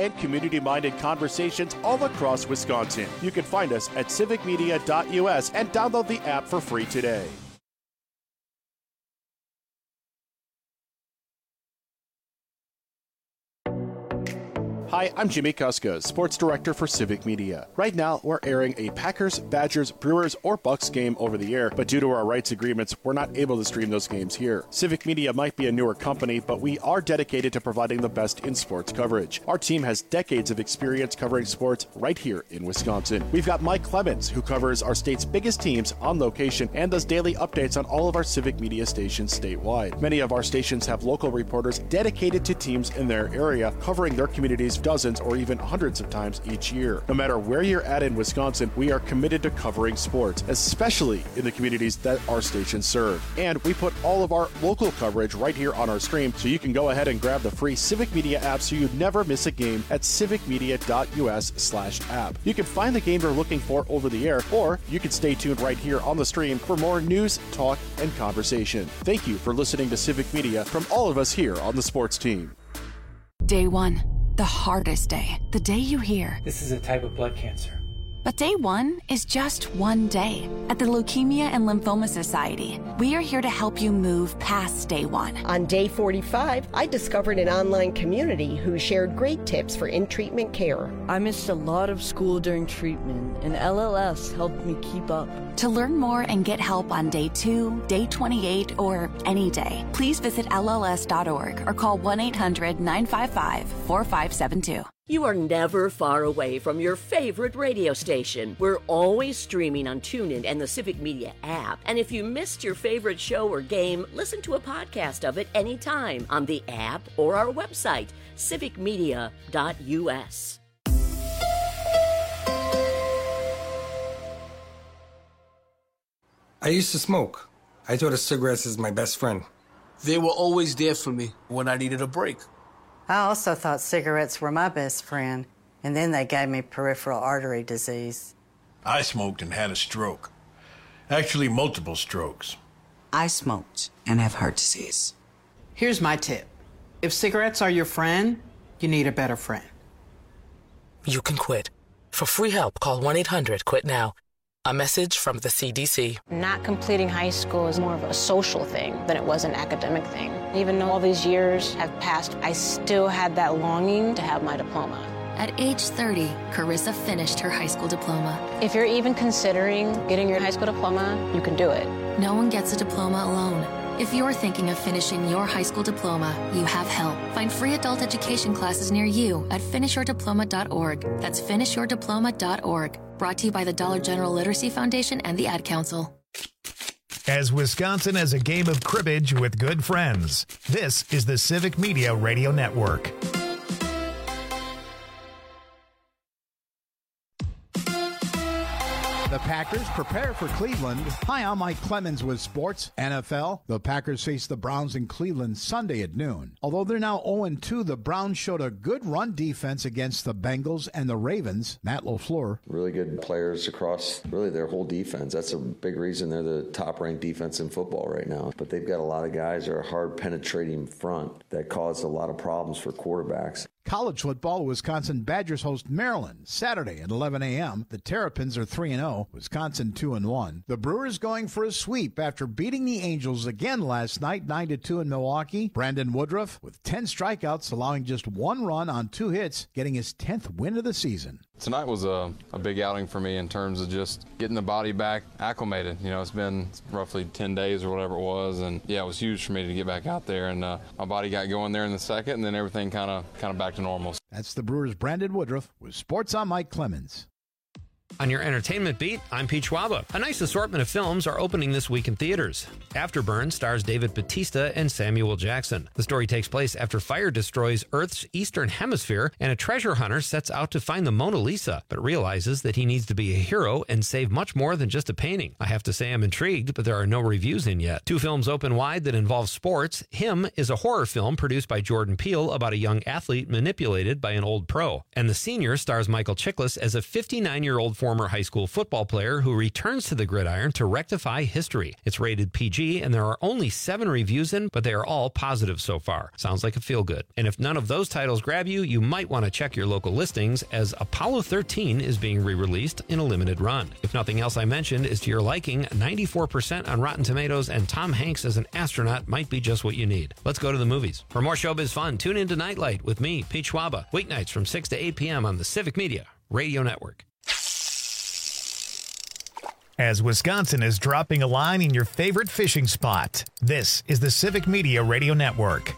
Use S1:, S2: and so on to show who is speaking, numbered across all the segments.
S1: and community-minded conversations all across Wisconsin. You can find us at civicmedia.us and download the app for free today. Hi, I'm Jimmy Kuska, Sports Director for Civic Media. Right now, we're airing a Packers, Badgers, Brewers, or Bucks game over the air, but due to our rights agreements, we're not able to stream those games here. Civic Media might be a newer company, but we are dedicated to providing the best in sports coverage. Our team has decades of experience covering sports right here in Wisconsin. We've got Mike Clemens, who covers our state's biggest teams on location and does daily updates on all of our Civic Media stations statewide. Many of our stations have local reporters dedicated to teams in their area, covering their communities dozens or even hundreds of times each year. No matter where you're at in Wisconsin, we are committed to covering sports, especially in the communities that our stations serve. And we put all of our local coverage right here on our stream, so you can go ahead and grab the free Civic Media app so you never miss a game at civicmedia.us/app. You can find the game you're looking for over the air, or you can stay tuned right here on the stream for more news, talk, and conversation. Thank you for listening to Civic Media from all of us here on the sports team.
S2: Day one. The hardest day. The day you hear,
S3: "This is a type of blood cancer."
S2: But day one is just one day. At the Leukemia and Lymphoma Society, we are here to help you move past day one.
S4: On day 45, I discovered an online community who shared great tips for in-treatment care.
S5: I missed a lot of school during treatment, and LLS helped me keep up.
S2: To learn more and get help on day 2, day 28, or any day, please visit LLS.org or call 1-800-955-4572.
S6: You are never far away from your favorite radio station. We're always streaming on TuneIn and the Civic Media app. And if you missed your favorite show or game, listen to a podcast of it anytime on the app or our website, civicmedia.us.
S7: I used to smoke. I thought of cigarettes as my best friend.
S8: They were always there for me when I needed a break.
S9: I also thought cigarettes were my best friend, and then they gave me peripheral artery disease.
S10: I smoked and had a stroke. Actually, multiple strokes.
S11: I smoked and have heart disease.
S12: Here's my tip. If cigarettes are your friend, you need a better friend.
S13: You can quit. For free help, call 1-800-QUIT-NOW. A message from the CDC.
S14: Not completing high school is more of a social thing than it was an academic thing. Even though all these years have passed, I still had that longing to have my diploma.
S15: At age 30, Carissa finished her high school diploma.
S14: If you're even considering getting your high school diploma, you can do it.
S15: No one gets a diploma alone. If you're thinking of finishing your high school diploma, you have help. Find free adult education classes near you at finishyourdiploma.org. That's finishyourdiploma.org. Brought to you by the Dollar General Literacy Foundation and the Ad Council.
S16: As Wisconsin has a game of cribbage with good friends, this is the Civic Media Radio Network.
S17: The Packers prepare for Cleveland. Hi, I'm Mike Clemens with Sports NFL. The Packers face the Browns in Cleveland Sunday at noon. Although they're now 0-2, the Browns showed a good run defense against the Bengals and the Ravens. Matt LaFleur.
S18: Really good players across really their whole defense. That's a big reason they're the top-ranked defense in football right now. But they've got a lot of guys that are hard penetrating front that cause a lot of problems for quarterbacks.
S17: College football, Wisconsin Badgers host Maryland Saturday at 11 a.m. The Terrapins are 3-0, Wisconsin 2-1. The Brewers going for a sweep after beating the Angels again last night, 9-2 in Milwaukee. Brandon Woodruff with 10 strikeouts, allowing just one run on 2 hits, getting his 10th win of the season.
S19: Tonight was a big outing for me in terms of just getting the body back acclimated. You know, it's been roughly 10 days or whatever it was, and yeah, it was huge for me to get back out there, and my body got going there in the second, and then everything kind of back to normal.
S17: That's the Brewers' Brandon Woodruff with Sports on Mike Clemens.
S20: On your entertainment beat, I'm Pete Schwaba. A nice assortment of films are opening this week in theaters. Afterburn stars David Bautista and Samuel Jackson. The story takes place after fire destroys Earth's eastern hemisphere, and a treasure hunter sets out to find the Mona Lisa, but realizes that he needs to be a hero and save much more than just a painting. I have to say I'm intrigued, but there are no reviews in yet. 2 films open wide that involve sports. Him is a horror film produced by Jordan Peele about a young athlete manipulated by an old pro. And The Senior stars Michael Chiklis as a 59-year-old former high school football player who returns to the gridiron to rectify history. It's rated PG, and there are only 7 reviews in, but they are all positive so far. Sounds like a feel-good. And if none of those titles grab you, you might want to check your local listings, as Apollo 13 is being re-released in a limited run. If nothing else I mentioned is to your liking, 94% on Rotten Tomatoes, and Tom Hanks as an astronaut might be just what you need. Let's go to the movies. For more showbiz fun, tune into Nightlight with me, Pete Schwaba, weeknights from 6 to 8 p.m. on the Civic Media Radio Network.
S16: As Wisconsin is dropping a line in your favorite fishing spot, this is the Civic Media Radio Network.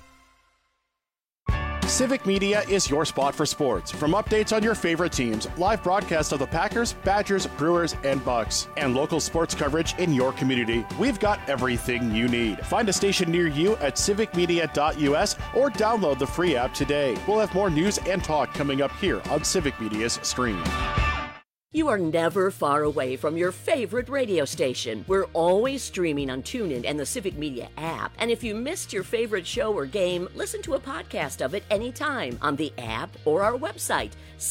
S1: Civic Media is your spot for sports. From updates on your favorite teams, live broadcasts of the Packers, Badgers, Brewers, and Bucks, and local sports coverage in your community, we've got everything you need. Find a station near you at civicmedia.us or download the free app today. We'll have more news and talk coming up here on Civic Media's stream.
S6: You are never far away from your favorite radio station. We're always streaming on TuneIn and the Civic Media app. And if you missed your favorite show or game, listen to a podcast of it anytime on the app or our website,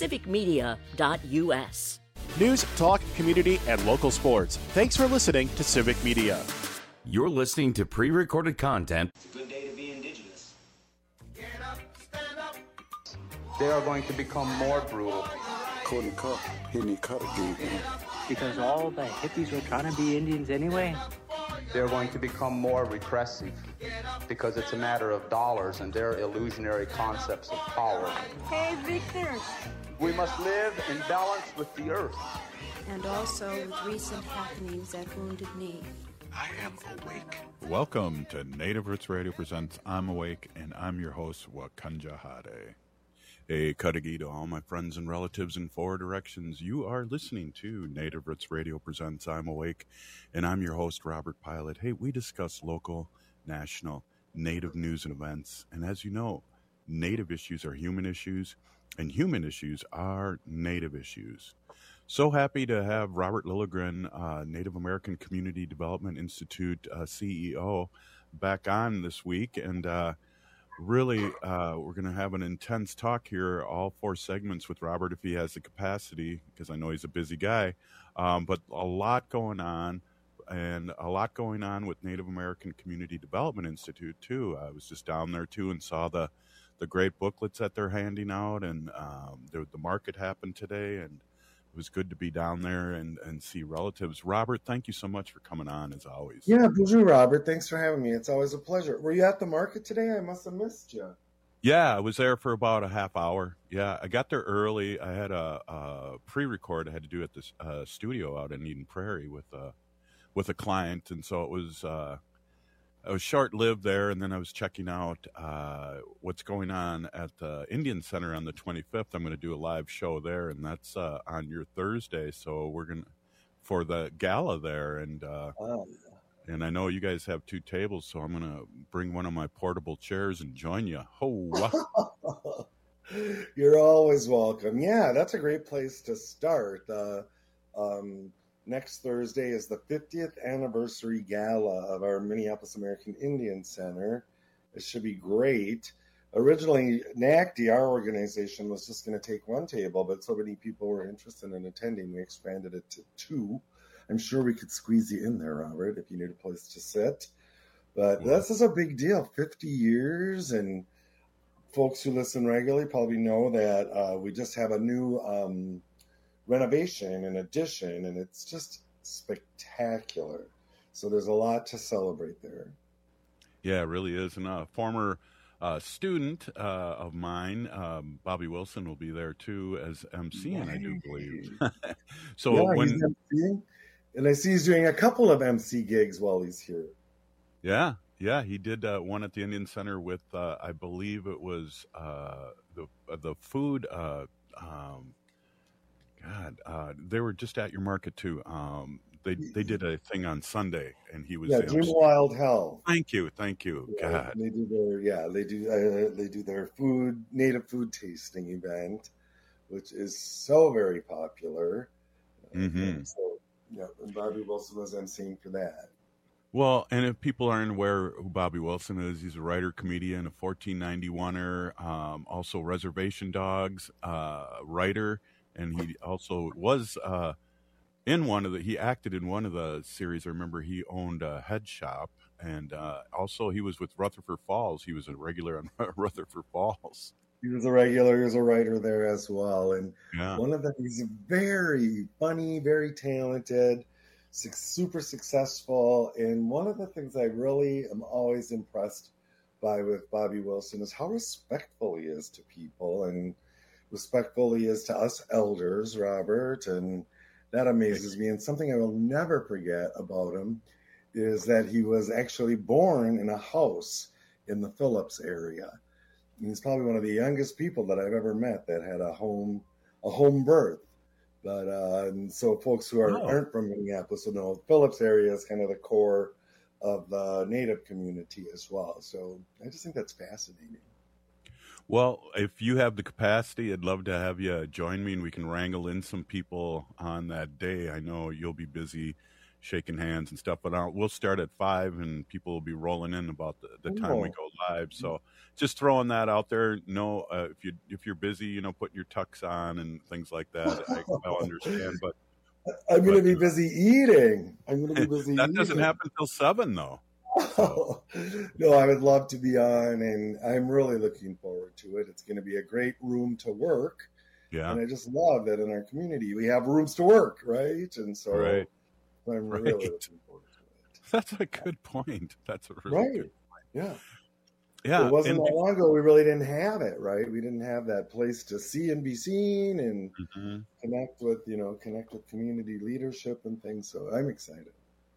S6: civicmedia.us.
S1: News, talk, community, and local sports. Thanks for listening to Civic Media.
S3: You're listening to pre-recorded content.
S21: It's a good day to be indigenous.
S22: Get up, stand up. They are going to become more brutal.
S23: Couldn't cut, hitting cut again.
S24: Because all the hippies were trying to be Indians anyway.
S22: They're going to become more repressive because it's a matter of dollars and their illusionary concepts of power.
S25: Hey, Victor.
S22: We must live in balance with the earth.
S25: And also with recent happenings at Wounded Knee.
S23: I am awake.
S26: Welcome to Native Roots Radio presents I'm Awake, and I'm your host, Wakanja Hade. A Kadagi to all my friends and relatives in 4 directions. You are listening to Native Roots Radio presents I'm Awake, and I'm your host, Robert Pilot. Hey, we discuss local, national, Native news and events. And as you know, Native issues are human issues, and human issues are Native issues. So happy to have Robert Lilligren, Native American Community Development Institute CEO, back on this week. And really, we're going to have an intense talk here, all 4 segments with Robert if he has the capacity, because I know he's a busy guy. But a lot going on, and a lot going on with Native American Community Development Institute, too. I was just down there, too, and saw the great booklets that they're handing out, and the market happened today, and it was good to be down there and see relatives. Robert, thank you so much for coming on, as always.
S27: Yeah, bonjour, Robert. Thanks for having me. It's always a pleasure. Were you at the market today? I must have missed you.
S26: Yeah, I was there for about a half hour. Yeah, I got there early. I had a pre-record I had to do at this studio out in Eden Prairie with a client, and so it was I was short-lived there, and then I was checking out what's going on at the Indian Center on the 25th. I'm going to do a live show there, and that's on your Thursday. So we're going to, for the gala there, and I know you guys have 2 tables, so I'm going to bring one of my portable chairs and join you. Oh,
S27: you're always welcome. Yeah, that's a great place to start. Next Thursday is the 50th anniversary gala of our Minneapolis American Indian Center. It should be great. Originally, NACD, our organization, was just going to take 1 table, but so many people were interested in attending, we expanded it to 2. I'm sure we could squeeze you in there, Robert, if you need a place to sit. But this is a big deal, 50 years, and folks who listen regularly probably know that we just have a new renovation and addition, and it's just spectacular. So there's a lot to celebrate there.
S26: Yeah, it really is. And a former student of mine, Bobby Wilson, will be there too as emceeing, I do believe. So
S27: yeah,
S26: when
S27: he's emceeing, and I see he's doing a couple of MC gigs while he's here.
S26: Yeah, he did one at the Indian Center with I believe it was the food. They were just at your market too. They did a thing on Sunday, and he was
S27: Dream Wild Health.
S26: Thank you.
S27: Yeah,
S26: God,
S27: they do their native food tasting event, which is so very popular.
S26: Mm-hmm.
S27: So and Bobby Wilson was emceeing for that.
S26: Well, and if people aren't aware who Bobby Wilson is, he's a writer, comedian, a 1491er, also Reservation Dogs writer. and he also was he acted in one of the series. I remember he owned a head shop, and also he was with Rutherford Falls. He was a regular on Rutherford Falls.
S27: He was a regular. He was a writer there as well. And
S26: Yeah.
S27: one of them, he's very funny, very talented, super successful. And one of the things I really am always impressed by with Bobby Wilson is how respectful he is to people and respectful he is to us elders, Robert. And that amazes me. And something I will never forget about him is that he was actually born in a house in the Phillips area. He's probably one of the youngest people that I've ever met that had a home birth. But and so folks who aren't from Minneapolis will know Phillips area is kind of the core of the Native community as well. So I just think that's fascinating.
S26: Well, if you have the capacity, I'd love to have you join me, and we can wrangle in some people on that day. I know you'll be busy shaking hands and stuff, but we'll start at 5, and people will be rolling in about the time we go live. So just throwing that out there. No, if you're busy, putting your tux on and things like that, I'll understand. But
S27: I'm going to be busy eating. I'm going to be busy.
S26: That doesn't happen till 7, though.
S27: So. No, I would love to be on, and I'm really looking forward to it. It's going to be a great room to work.
S26: Yeah,
S27: and I just love that in our community we have rooms to work, right? And so I'm really looking forward to it.
S26: That's a good point. That's a really good point.
S27: Yeah.
S26: Yeah.
S27: It wasn't that long ago we really didn't have it, right? We didn't have that place to see and be seen and connect with community leadership and things. So I'm excited.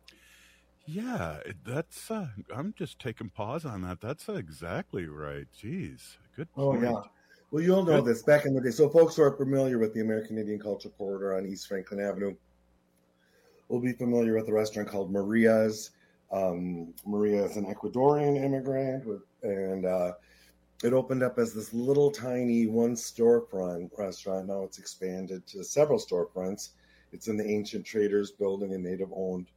S26: Yeah, that's I'm just taking pause on that. That's exactly right. Jeez. Good point.
S27: Oh, yeah. Well, you'll know this back in the day. So folks who are familiar with the American Indian Culture Corridor on East Franklin Avenue will be familiar with a restaurant called Maria's. Maria is an Ecuadorian immigrant, and it opened up as this little tiny one storefront restaurant. Now it's expanded to several storefronts. It's in the Ancient Traders building, a native-owned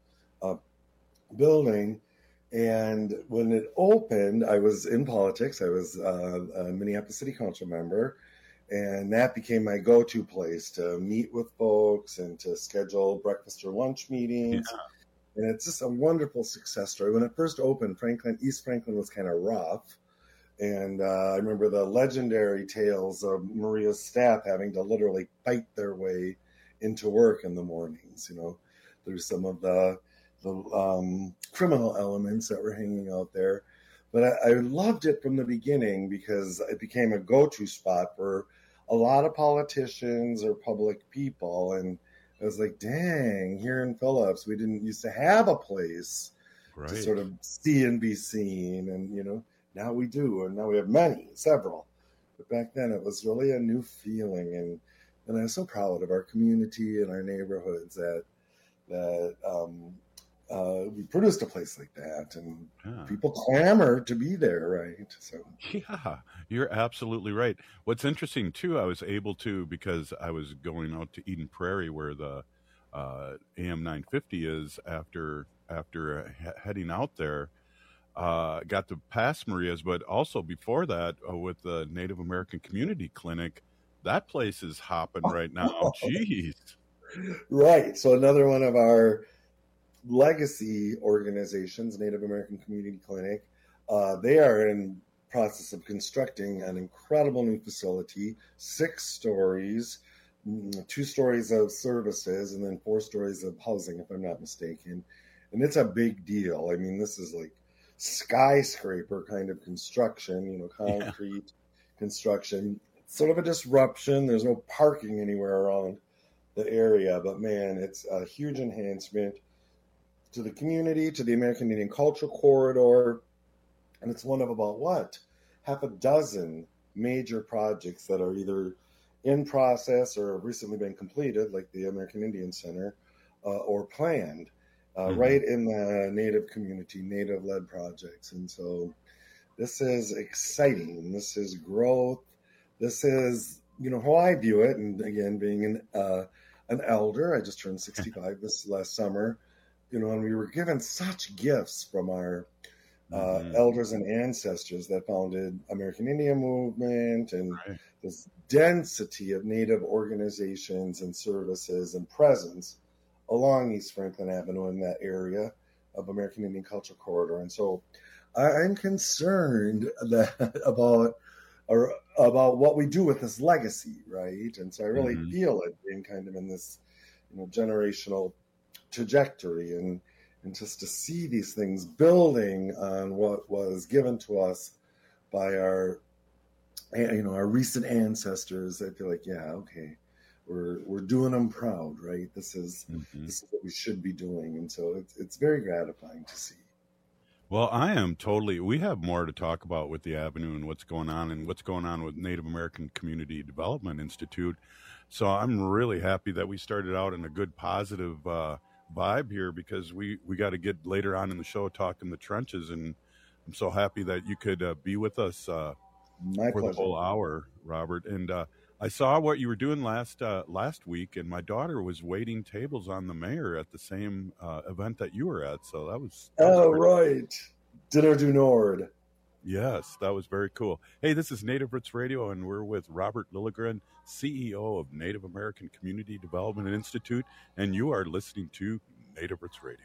S27: building. And when it opened, I was in politics. I was a Minneapolis City Council member, and that became my go-to place to meet with folks and to schedule breakfast or lunch meetings. Yeah. And it's just a wonderful success story. When it first opened, East Franklin was kind of rough. And I remember the legendary tales of Maria's staff having to literally fight their way into work in the mornings. There's some of the criminal elements that were hanging out there. But I loved it from the beginning because it became a go-to spot for a lot of politicians or public people. And I was like, dang, here in Phillips, we didn't used to have a place to sort of see and be seen. And, now we do. And now we have several. But back then it was really a new feeling. And I'm so proud of our community and our neighborhoods that we produced a place like that, and people clamor to be there, right? So
S26: yeah, you're absolutely right. What's interesting too, I was able to, because I was going out to Eden Prairie where the AM 950 is, after heading out there, got to pass Maria's, but also before that with the Native American Community Clinic. That place is hopping right now. Jeez.
S27: Right. So another one of our legacy organizations, Native American Community Clinic, they are in process of constructing an incredible new facility, 6 stories, 2 stories of services, and then 4 stories of housing, if I'm not mistaken. And it's a big deal. I mean, this is like skyscraper kind of construction, concrete construction. It's sort of a disruption. There's no parking anywhere around the area, but man, it's a huge enhancement to the community, to the American Indian Culture Corridor, and it's one of about half a dozen major projects that are either in process or have recently been completed, like the American Indian Center, or planned, right in the Native community, Native-led projects. And so this is exciting. This is growth. This is, how I view it. And again, being an elder, I just turned 65 this last summer, and we were given such gifts from our elders and ancestors that founded American Indian movement and this density of Native organizations and services and presence along East Franklin Avenue in that area of American Indian Cultural Corridor. And so I'm concerned about what we do with this legacy, right? And so I really feel it being kind of in this, generational trajectory, and just to see these things building on what was given to us by our recent ancestors. I feel like, we're doing them proud, right? This is what we should be doing, and so it's very gratifying to see.
S26: Well, we have more to talk about with the Avenue and what's going on with Native American Community Development Institute. So I'm really happy that we started out in a good, positive vibe here, because we got to get later on in the show talking the trenches, and I'm so happy that you could be with us for the whole hour, Robert. And I saw what you were doing last week, and my daughter was waiting tables on the mayor at the same event that you were at. So that was
S27: right. Dinner du Nord.
S26: Yes, that was very cool. Hey, this is Native Roots Radio, and we're with Robert Lilligren, CEO of Native American Community Development Institute, and you are listening to Native Roots Radio.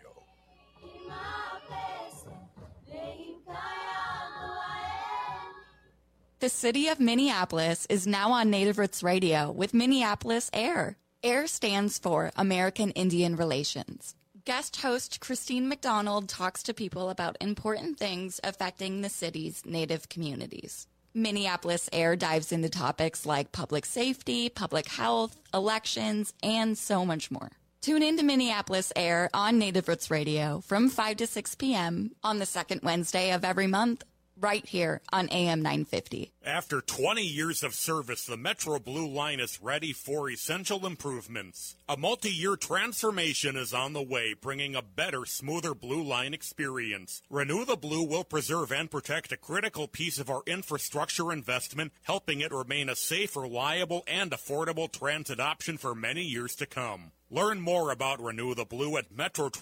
S2: The city of Minneapolis is now on Native Roots Radio with Minneapolis AIR. AIR stands for American Indian Relations. Guest host Christine McDonald talks to people about important things affecting the city's Native communities. Minneapolis AIR dives into topics like public safety, public health, elections, and so much more. Tune in to Minneapolis AIR on Native Roots Radio from 5 to 6 p.m. on the second Wednesday of every month, right here on AM 950.
S4: After 20 years of service, the Metro Blue line is ready for essential improvements. A multi-year transformation is on the way, bringing a better, smoother Blue line experience. Renew the Blue will preserve and protect a critical piece of our infrastructure investment, helping it remain a safe, reliable, and affordable transit option for many years to come. Learn more about Renew the Blue at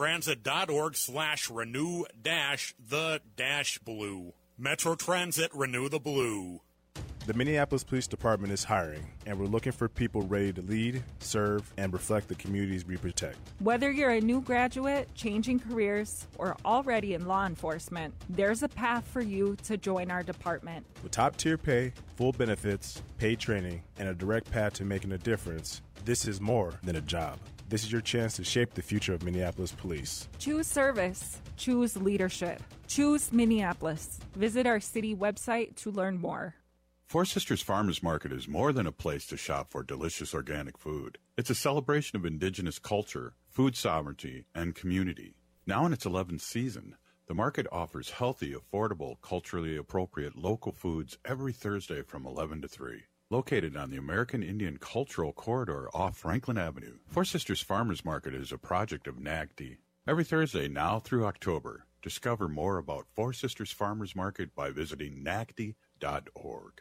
S4: metrotransit.org/renew-the-blue. Metro Transit, Renew the Blue.
S5: The Minneapolis Police Department is hiring, and we're looking for people ready to lead, serve, and reflect the communities we protect.
S7: Whether you're a new graduate, changing careers, or already in law enforcement, there's a path for you to join our department.
S5: With top-tier pay, full benefits, paid training, and a direct path to making a difference, this is more than a job. This is your chance to shape the future of Minneapolis Police.
S7: Choose service. Choose leadership. Choose Minneapolis. Visit our city website to learn more.
S26: Four Sisters Farmers Market is more than a place to shop for delicious organic food. It's a celebration of indigenous culture, food sovereignty, and community. Now in its 11th season, the market offers healthy, affordable, culturally appropriate local foods every Thursday from 11 to 3. Located on the American Indian Cultural Corridor off Franklin Avenue, Four Sisters Farmers Market is a project of NAGD. Every Thursday now through October, discover more about Four Sisters Farmers Market by visiting nagd.org.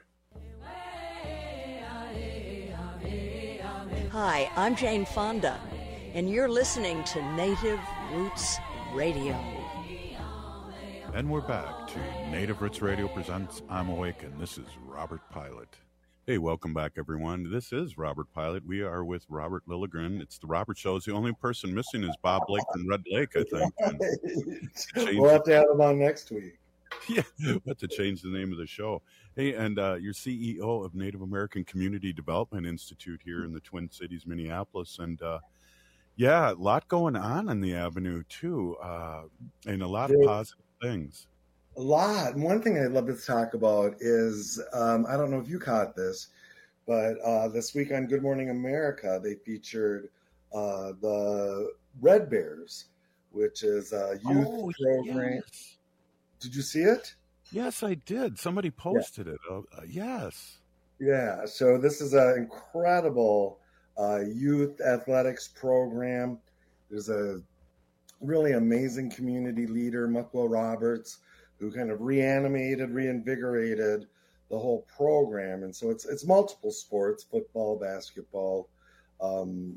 S6: Hi, I'm Jane Fonda, and you're listening to Native Roots Radio.
S26: And we're back to Native Roots Radio presents I'm Awake, and this is Robert Pilot. Hey, welcome back, everyone. This is Robert Pilot. We are with Robert Lilligren. It's the Robert Show. The only person missing is Bob Blake from Red Lake, I think.
S27: We'll have to have him on next week.
S26: Yeah, we'll have to change the name of the show. Hey, and you're CEO of Native American Community Development Institute here in the Twin Cities, Minneapolis. And, a lot going on the Avenue, too, and a lot of positive things.
S27: A lot. And one thing I'd love to talk about is, I don't know if you caught this, but this week on Good Morning America, they featured the Red Bears, which is a youth program.
S26: Yes.
S27: Did you see it?
S26: Yes, I did. Somebody posted it. Yes.
S27: Yeah. So this is an incredible youth athletics program. There's a really amazing community leader, Mucklow Roberts, who kind of reinvigorated the whole program. And so it's multiple sports, football, basketball, and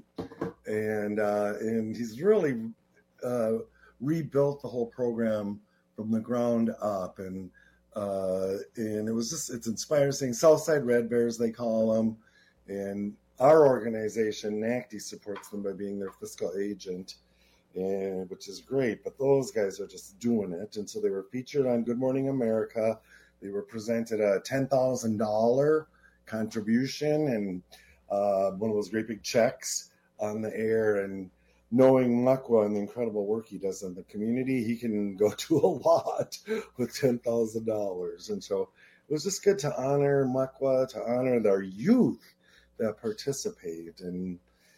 S27: he's really rebuilt the whole program from the ground up. And it was it's inspiring, saying Southside Red Bears, they call them. And our organization, NACD, supports them by being their fiscal agent, and which is great. But those guys are just doing it. And so they were featured on Good Morning America. They were presented a $10,000 contribution and one of those great big checks on the air. And knowing Muckwa and the incredible work he does in the community, he can go to a lot with $10,000. And so it was just good to honor Muckwa, to honor our youth that participate. And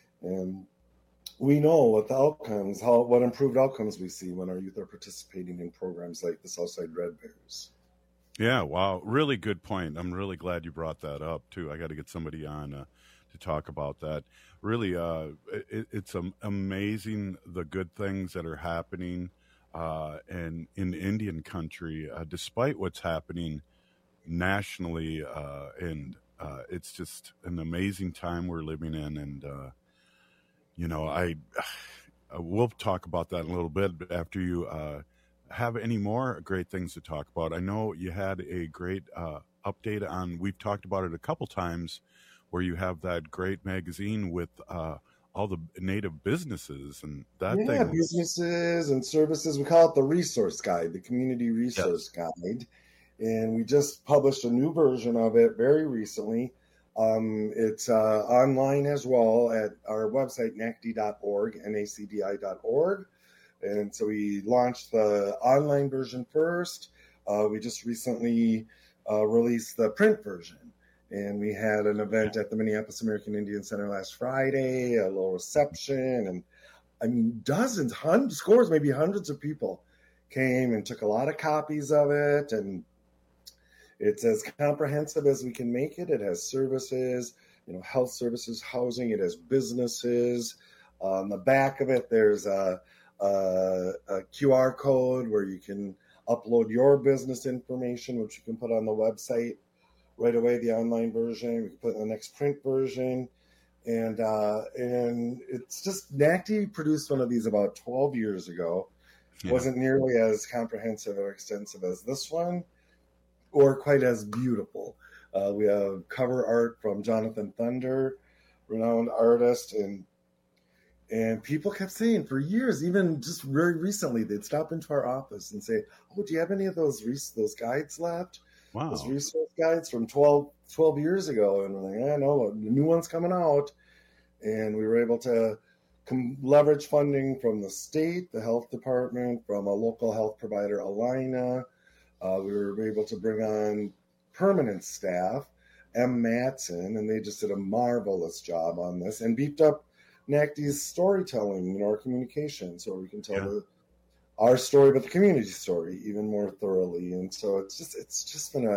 S27: we know what the outcomes, what improved outcomes we see when our youth are participating in programs like the Southside Red Bears.
S26: Yeah, wow. Really good point. I'm really glad you brought that up, too. I got to get somebody on to talk about that. Really, it's amazing the good things that are happening in Indian country, despite what's happening nationally. And it's just an amazing time we're living in. And, we'll talk about that in a little bit after you have any more great things to talk about. I know you had a great update on, we've talked about it a couple times, where you have that great magazine with all the Native businesses and that thing.
S27: Yeah, businesses and services. We call it the Resource Guide, the Community Resource Guide. And we just published a new version of it very recently. It's online as well at our website, nacdi.org, nacdi.org. And so we launched the online version first. We just recently released the print version. And we had an event at the Minneapolis American Indian Center last Friday, a little reception. And I mean, dozens, hundreds, scores, maybe hundreds of people came and took a lot of copies of it. And it's as comprehensive as we can make it. It has services, health services, housing. It has businesses. On the back of it, there's a QR code where you can upload your business information, which you can put on the website right away, the online version. We can put in the next print version. And it's just, NACD produced one of these about 12 years ago. It wasn't nearly as comprehensive or extensive as this one, or quite as beautiful. We have cover art from Jonathan Thunder, renowned artist, and people kept saying for years, even just very recently, they'd stop into our office and say, "Oh, do you have any of those guides left?
S26: Wow.
S27: Those resource guides from 12 years ago." And we're like, "Yeah, no, the new one's coming out." And we were able to leverage funding from the state, the health department, from a local health provider, Alina. We were able to bring on permanent staff, M. Matson, and they just did a marvelous job on this and beefed up NACD's storytelling, our communication, so we can tell our story, but the community story even more thoroughly. And so it's just been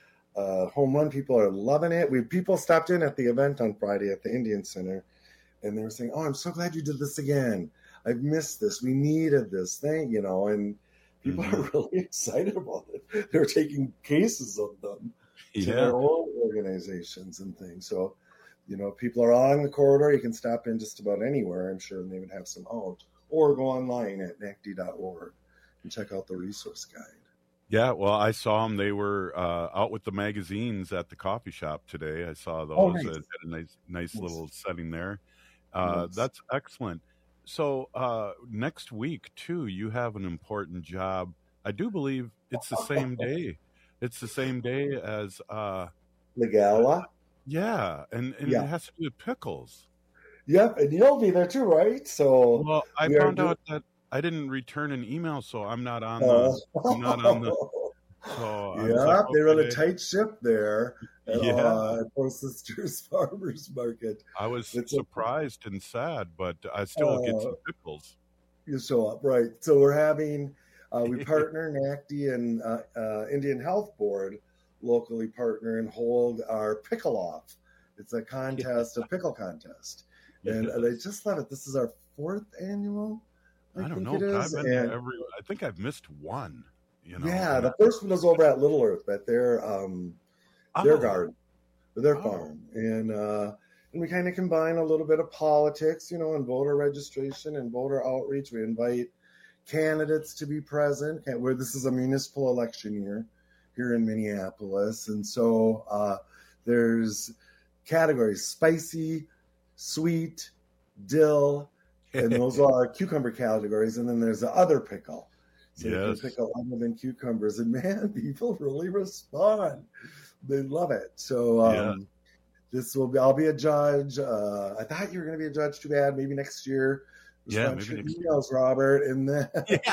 S27: a home run. People are loving it. People stopped in at the event on Friday at the Indian Center, and they were saying, "Oh, I'm so glad you did this again. I've missed this. We needed this thing," and people are really excited about it. They're taking cases of them to their own organizations and things. So, people are along the corridor. You can stop in just about anywhere, I'm sure, and they would have some out. Or go online at nacdi.org and check out the resource guide.
S26: Yeah, well, I saw them. They were out with the magazines at the coffee shop today. I saw those.
S27: Nice.
S26: It had a nice little setting there. That's excellent. So next week, too, you have an important job. I do believe it's the same day. It's the same day as
S27: the gala.
S26: Yeah, and it has to do with pickles.
S27: Yep, and you'll be there too, right? So,
S26: well, I found out that I didn't return an email, so I'm not on the. I'm not on the. So
S27: they run a tight ship there at Post Sisters Farmers Market.
S26: I was surprised and sad, but I still get some pickles.
S27: You show up, right? So we're having we partner NACD and Indian Health Board locally partner and hold our pickle off. It's a contest, a pickle contest, and I just love it. This is our 4th annual.
S26: I don't know. I've been there I think I've missed one.
S27: Yeah, the first one was over at Little Earth at their garden, their farm, and we kind of combine a little bit of politics, and voter registration and voter outreach. We invite candidates to be present. Where this is a municipal election year here in Minneapolis, and so there's categories: spicy, sweet, dill, and those are cucumber categories. And then there's the other pickle. So you can pickle other than cucumbers. And man, people really respond. They love it. So I'll be a judge. I thought you were going to be a judge. Too bad. Maybe next year.
S26: Yeah, maybe next year.
S27: Robert. And then,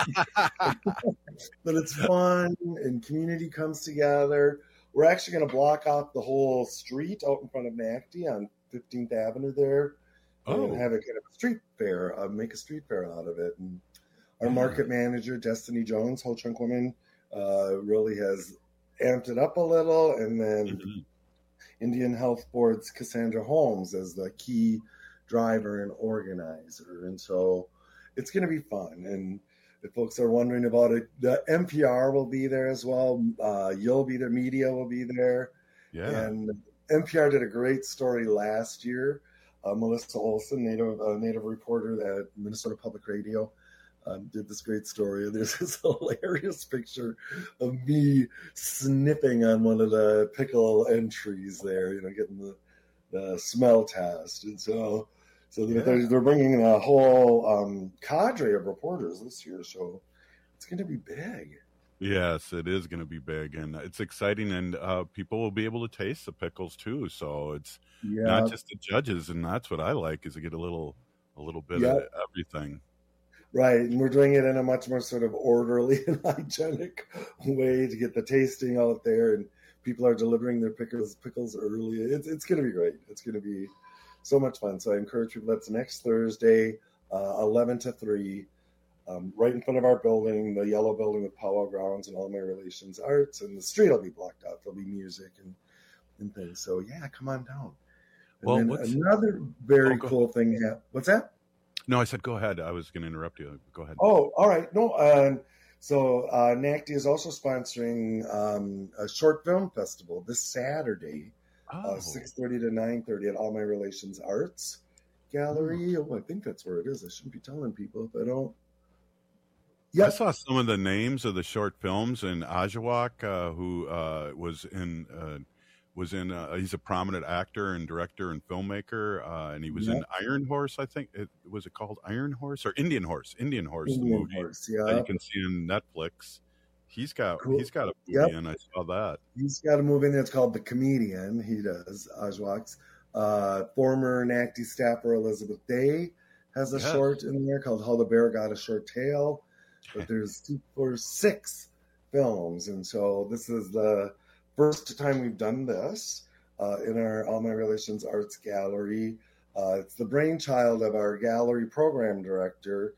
S27: but it's fun and community comes together. We're actually going to block off the whole street out in front of NACD on 15th Avenue there. And have a kind of a street fair, make a street fair out of it. And our market manager, Destiny Jones, Whole Chunk Woman, really has amped it up a little. And then Indian Health Board's Cassandra Holmes as the key driver and organizer. And so it's going to be fun. And if folks are wondering about it, the NPR will be there as well. You'll be there. Media will be there. Yeah. And NPR did a great story last year. Melissa Olson, native reporter at Minnesota Public Radio, did this great story. There's this hilarious picture of me sniffing on one of the pickle entries there, getting the smell test. And so they're bringing a whole cadre of reporters this year. So it's going to be big.
S26: Yes, it is going to be big, and it's exciting, and people will be able to taste the pickles too. So it's not just the judges, and that's what I like, is to get a little bit of everything.
S27: Right, and we're doing it in a much more sort of orderly and hygienic way to get the tasting out there, and people are delivering their pickles early. It's going to be great. It's going to be so much fun. So I encourage people. That's next Thursday, 11 to 3. Right in front of our building, the yellow building with Powwow Grounds and All My Relations Arts, and the street will be blocked out. There'll be music and things. So come on down. And well, another very cool thing. What's that?
S26: No, I said go ahead. I was going to interrupt you. Go ahead.
S27: Oh, all right. No. So NACD is also sponsoring a short film festival this Saturday, 6:30 to 9:30 at All My Relations Arts Gallery. I think that's where it is. I shouldn't be telling people if I don't.
S26: Yep. I saw some of the names of the short films, and Ajawak, who he's a prominent actor and director and filmmaker, and he was in Iron Horse, I think. Was it called Iron Horse or Indian Horse? Indian Horse, the movie that you can see on Netflix. He's got a movie, and I saw that. He's
S27: got a movie in there. It's called The Comedian. He does, Ajawak's. Former NACD staffer Elizabeth Day has a short in there called How the Bear Got a Short Tail. But there's 6 films, and so this is the first time we've done this in our All My Relations Arts Gallery. It's the brainchild of our gallery program director,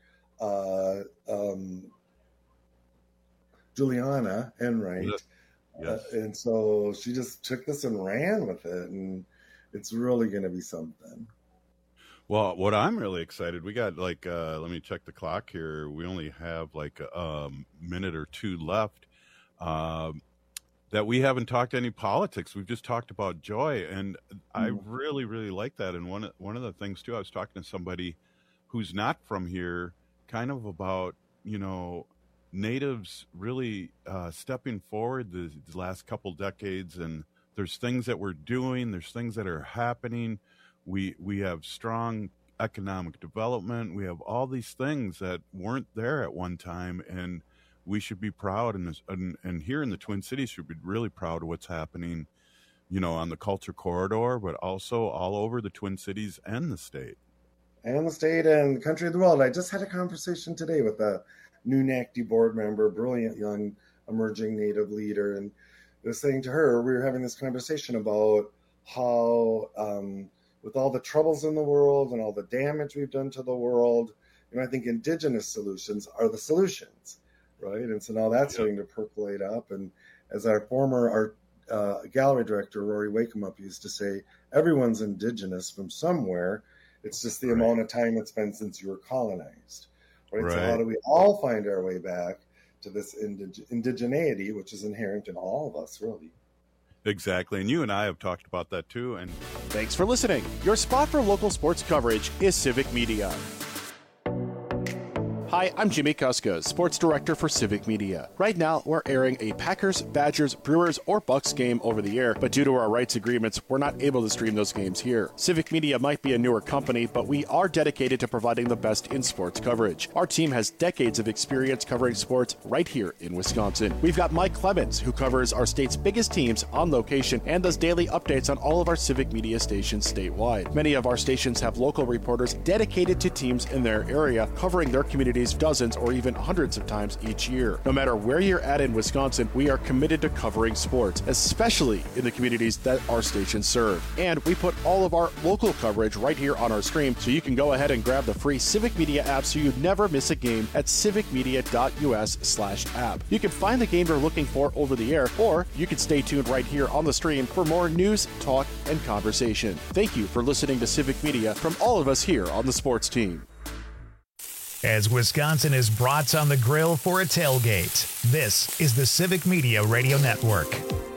S27: Juliana Enright. Yes. And so she just took this and ran with it, and it's really going to be something.
S26: Well, what I'm really excited, we got let me check the clock here. We only have like a minute or two left. That we haven't talked any politics. We've just talked about joy, and I really, really like that. And one of the things too, I was talking to somebody who's not from here, kind of about natives really stepping forward the last couple decades, and there's things that we're doing, there's things that are happening. We have strong economic development. We have all these things that weren't there at one time, and we should be proud. And here in the Twin Cities, should be really proud of what's happening, on the Culture Corridor, but also all over the Twin Cities and the state.
S27: And the state and the country of the world. I just had a conversation today with a new NACD board member, brilliant young emerging Native leader, and I was saying to her, we were having this conversation about how with all the troubles in the world and all the damage we've done to the world, I think Indigenous solutions are the solutions, right? And so now that's starting to percolate up. And as our former gallery director, Rory Wakemup, used to say, everyone's Indigenous from somewhere. It's just the amount of time it's been since you were colonized, right? So how do we all find our way back to this indigeneity, which is inherent in all of us, really?
S26: Exactly. And you and I have talked about that too. And
S1: thanks for listening. Your spot for local sports coverage is Civic Media. Hi, Hi, I'm Jimmy Kuskos, Sports Director for Civic Media. Right now, we're airing a Packers, Badgers, Brewers, or Bucks game over the air, but due to our rights agreements, we're not able to stream those games here. Civic Media might be a newer company, but we are dedicated to providing the best in sports coverage. Our team has decades of experience covering sports right here in Wisconsin. We've got Mike Clemens, who covers our state's biggest teams on location and does daily updates on all of our Civic Media stations statewide. Many of our stations have local reporters dedicated to teams in their area, covering their communities dozens or even hundreds of times each year. No matter where you're at in Wisconsin, we are committed to covering sports, especially in the communities that our stations serve. And we put all of our local coverage right here on our stream, so you can go ahead and grab the free Civic Media app so you never miss a game at civicmedia.us/app. You can find the game you're looking for over the air, or you can stay tuned right here on the stream for more news, talk, and conversation. Thank you for listening to Civic Media from all of us here on the sports team.
S16: As Wisconsin is brats on the grill for a tailgate, this is the Civic Media Radio Network.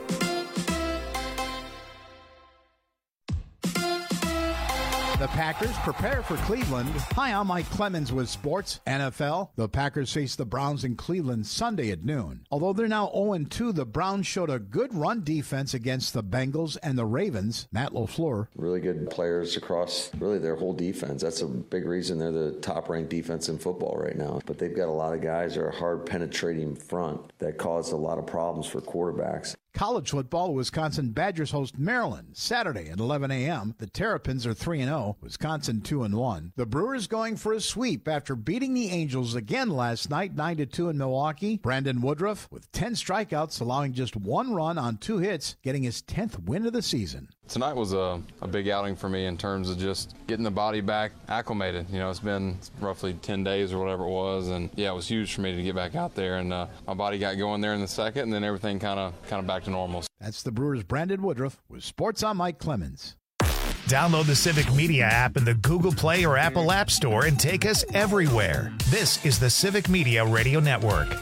S17: The Packers prepare for Cleveland. Hi, I'm Mike Clemens with Sports NFL. The Packers face the Browns in Cleveland Sunday at noon. Although they're now 0-2, the Browns showed a good run defense against the Bengals and the Ravens. Matt LaFleur.
S18: Really good players across really their whole defense. That's a big reason they're the top-ranked defense in football right now. But they've got a lot of guys that are hard penetrating front that cause a lot of problems for quarterbacks.
S17: College football, Wisconsin Badgers host Maryland Saturday at 11 a.m. The Terrapins are 3-0, Wisconsin 2-1. The Brewers going for a sweep after beating the Angels again last night 9-2 in Milwaukee. Brandon Woodruff with 10 strikeouts, allowing just 1 run on 2 hits, getting his 10th win of the season.
S19: Tonight was a big outing for me in terms of just getting the body back acclimated. You know, it's been roughly 10 days or whatever it was, and yeah, it was huge for me to get back out there, and my body got going there in the second, and then everything kind of back to normal.
S17: That's the Brewers' Brandon Woodruff with Sports on Mike Clemens.
S16: Download the Civic Media app in the Google Play or Apple App Store and take us everywhere. This is the Civic Media Radio Network.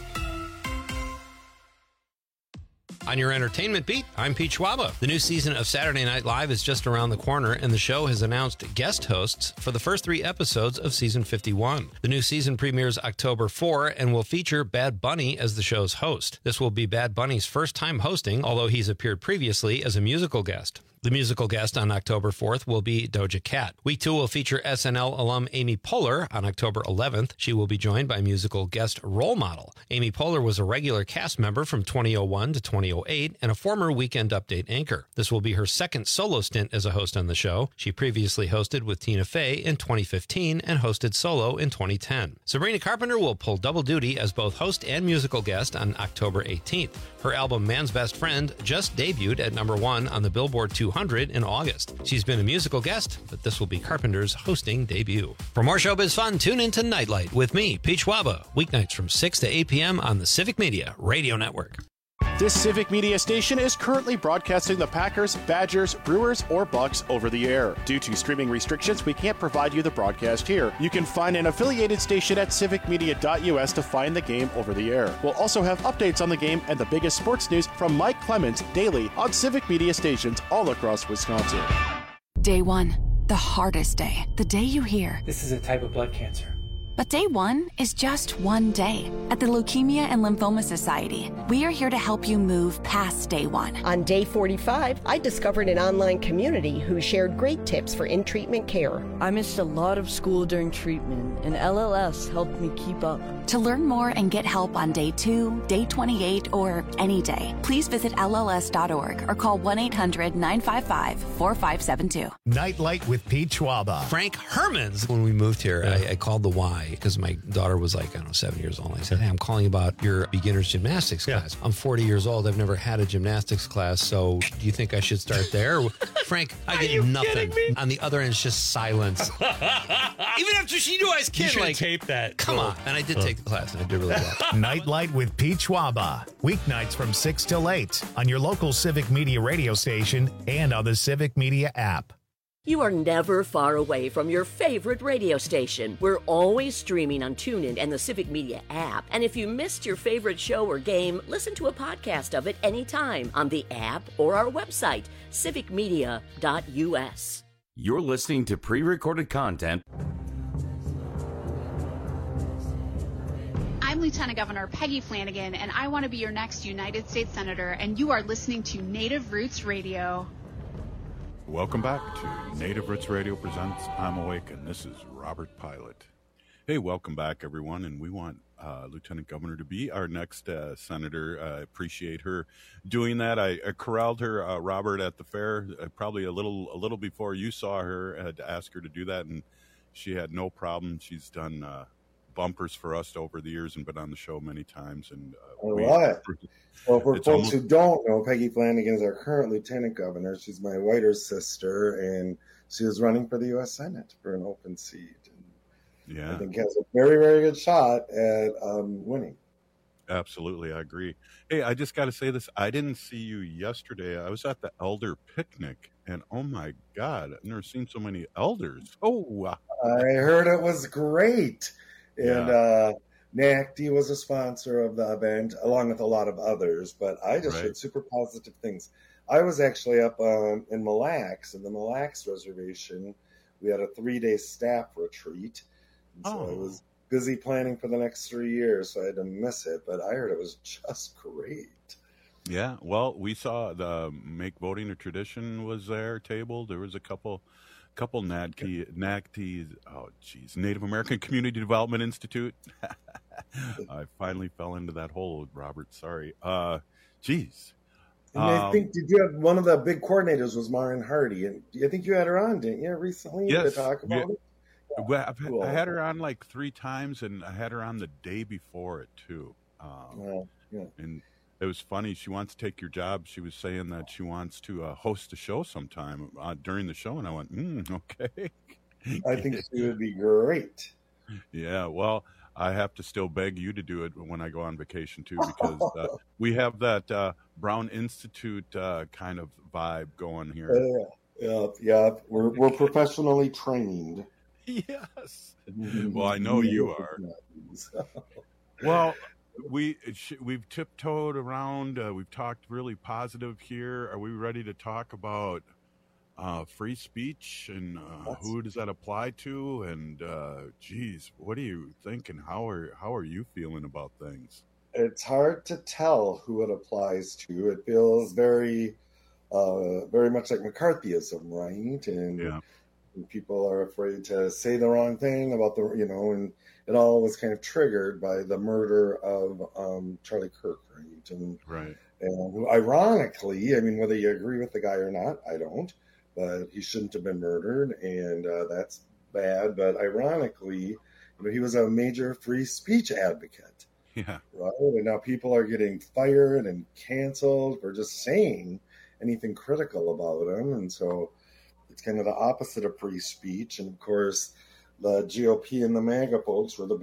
S20: On your entertainment beat, I'm Pete Schwaba. The new season of Saturday Night Live is just around the corner, and the show has announced guest hosts for the first 3 episodes of season 51. The new season premieres October 4 and will feature Bad Bunny as the show's host. This will be Bad Bunny's first time hosting, although he's appeared previously as a musical guest. The musical guest on October 4th will be Doja Cat. Week 2 will feature SNL alum Amy Poehler. On October 11th, she will be joined by musical guest Role Model. Amy Poehler was a regular cast member from 2001 to 2008 and a former Weekend Update anchor. This will be her second solo stint as a host on the show. She previously hosted with Tina Fey in 2015 and hosted solo in 2010. Sabrina Carpenter will pull double duty as both host and musical guest on October 18th. Her album Man's Best Friend just debuted at number 1 on the Billboard 200 in August. She's been a musical guest, but this will be Carpenter's hosting debut. For more showbiz fun, tune into Nightlight with me, Pete Schwaba, weeknights from 6 to 8 p.m. on the Civic Media Radio Network.
S1: This Civic Media station is currently broadcasting the Packers, Badgers, Brewers, or Bucks over the air. Due to streaming restrictions, we can't provide you the broadcast here. You can find an affiliated station at civicmedia.us to find the game over the air. We'll also have updates on the game and the biggest sports news from Mike Clemens daily on Civic Media stations all across Wisconsin.
S8: Day 1, the hardest day. The day you hear,
S9: "This is a type of blood cancer."
S8: But day 1 is just one day. At the Leukemia and Lymphoma Society, we are here to help you move past day 1.
S10: On day 45, I discovered an online community who shared great tips for in-treatment care.
S11: I missed a lot of school during treatment, and LLS helped me keep up.
S8: To learn more and get help on day 2, day 28, or any day, please visit LLS.org or call 1-800-955-4572.
S16: Nightlight with Pete Schwaba.
S20: Frank Hermans. When we moved here, I called the Y because my daughter was like, 7 years old. I said, hey, I'm calling about your beginner's gymnastics class. I'm 40 years old. I've never had a gymnastics class. So do you think I should start there? Frank, I get nothing. On the other end, it's just silence. Even after she knew I was kidding.
S9: You should tape that.
S20: Come on. And I did take the class, and I did really well.
S16: Nightlight with Pete Schwaba. Weeknights from 6 till 8 on your local Civic Media radio station and on the Civic Media app.
S6: You are never far away from your favorite radio station. We're always streaming on TuneIn and the Civic Media app. And if you missed your favorite show or game, listen to a podcast of it anytime on the app or our website, civicmedia.us.
S3: You're listening to pre-recorded content
S12: Lieutenant Governor Peggy Flanagan, and I want to be your next United States Senator, and you are listening to Native Roots Radio.
S26: Welcome back to Native Roots Radio presents I'm Awake, and this is Robert Pilot. Hey, welcome back, everyone, and we want Lieutenant Governor to be our next senator. I appreciate her doing that. I corralled her, Robert, at the fair, probably a little before you saw her. I had to ask her to do that, and she had no problem. She's done bumpers for us over the years and been on the show many times. And
S27: all right. Well, for folks who don't know, Peggy Flanagan is our current Lieutenant Governor. She's my whiter sister, and she is running for the U.S. Senate for an open seat. And I think has a very, very good shot at winning.
S26: Absolutely, I agree. Hey, I just got to say this. I didn't see you yesterday. I was at the Elder Picnic, and oh my God, I've never seen so many elders. Oh,
S27: I heard it was great. And NACD was a sponsor of the event, along with a lot of others, but I just heard super positive things. I was actually up in Mille Lacs, in the Mille Lacs reservation. We had a 3-day staff retreat. And so I was busy planning for the next 3 years, so I had to miss it, but I heard it was just great.
S26: Yeah, well, we saw the Make Voting a Tradition was there tabled. There was a couple NACD, Native American Community Development Institute. I finally fell into that hole, Robert. Sorry. Geez.
S27: And I think, did you have one of the big coordinators was Maureen Hardy, and I think you had her on, didn't you, recently to talk about it?
S26: Well, I had her on like 3 times, and I had her on the day before it too. And it was funny. She wants to take your job. She was saying that she wants to host a show sometime during the show, and I went, okay.
S27: I think she would be great.
S26: Yeah, well, I have to still beg you to do it when I go on vacation too, because we have that Brown Institute kind of vibe going here.
S27: Yeah. We're professionally trained.
S26: Yes. Well, I know you are. Well, we've tiptoed around. We've talked really positive here. Are we ready to talk about free speech and who does that apply to? And geez, what do you think? And how are you feeling about things?
S27: It's hard to tell who it applies to. It feels very much like McCarthyism, right? And people are afraid to say the wrong thing about and it all was kind of triggered by the murder of Charlie Kirk, right? And ironically, I mean, whether you agree with the guy or not, I don't, but he shouldn't have been murdered, and that's bad. But ironically, he was a major free speech advocate.
S26: Yeah.
S27: Right? And now people are getting fired and canceled for just saying anything critical about him, and so it's kind of the opposite of free speech. And of course, the GOP and the MAGA folks were the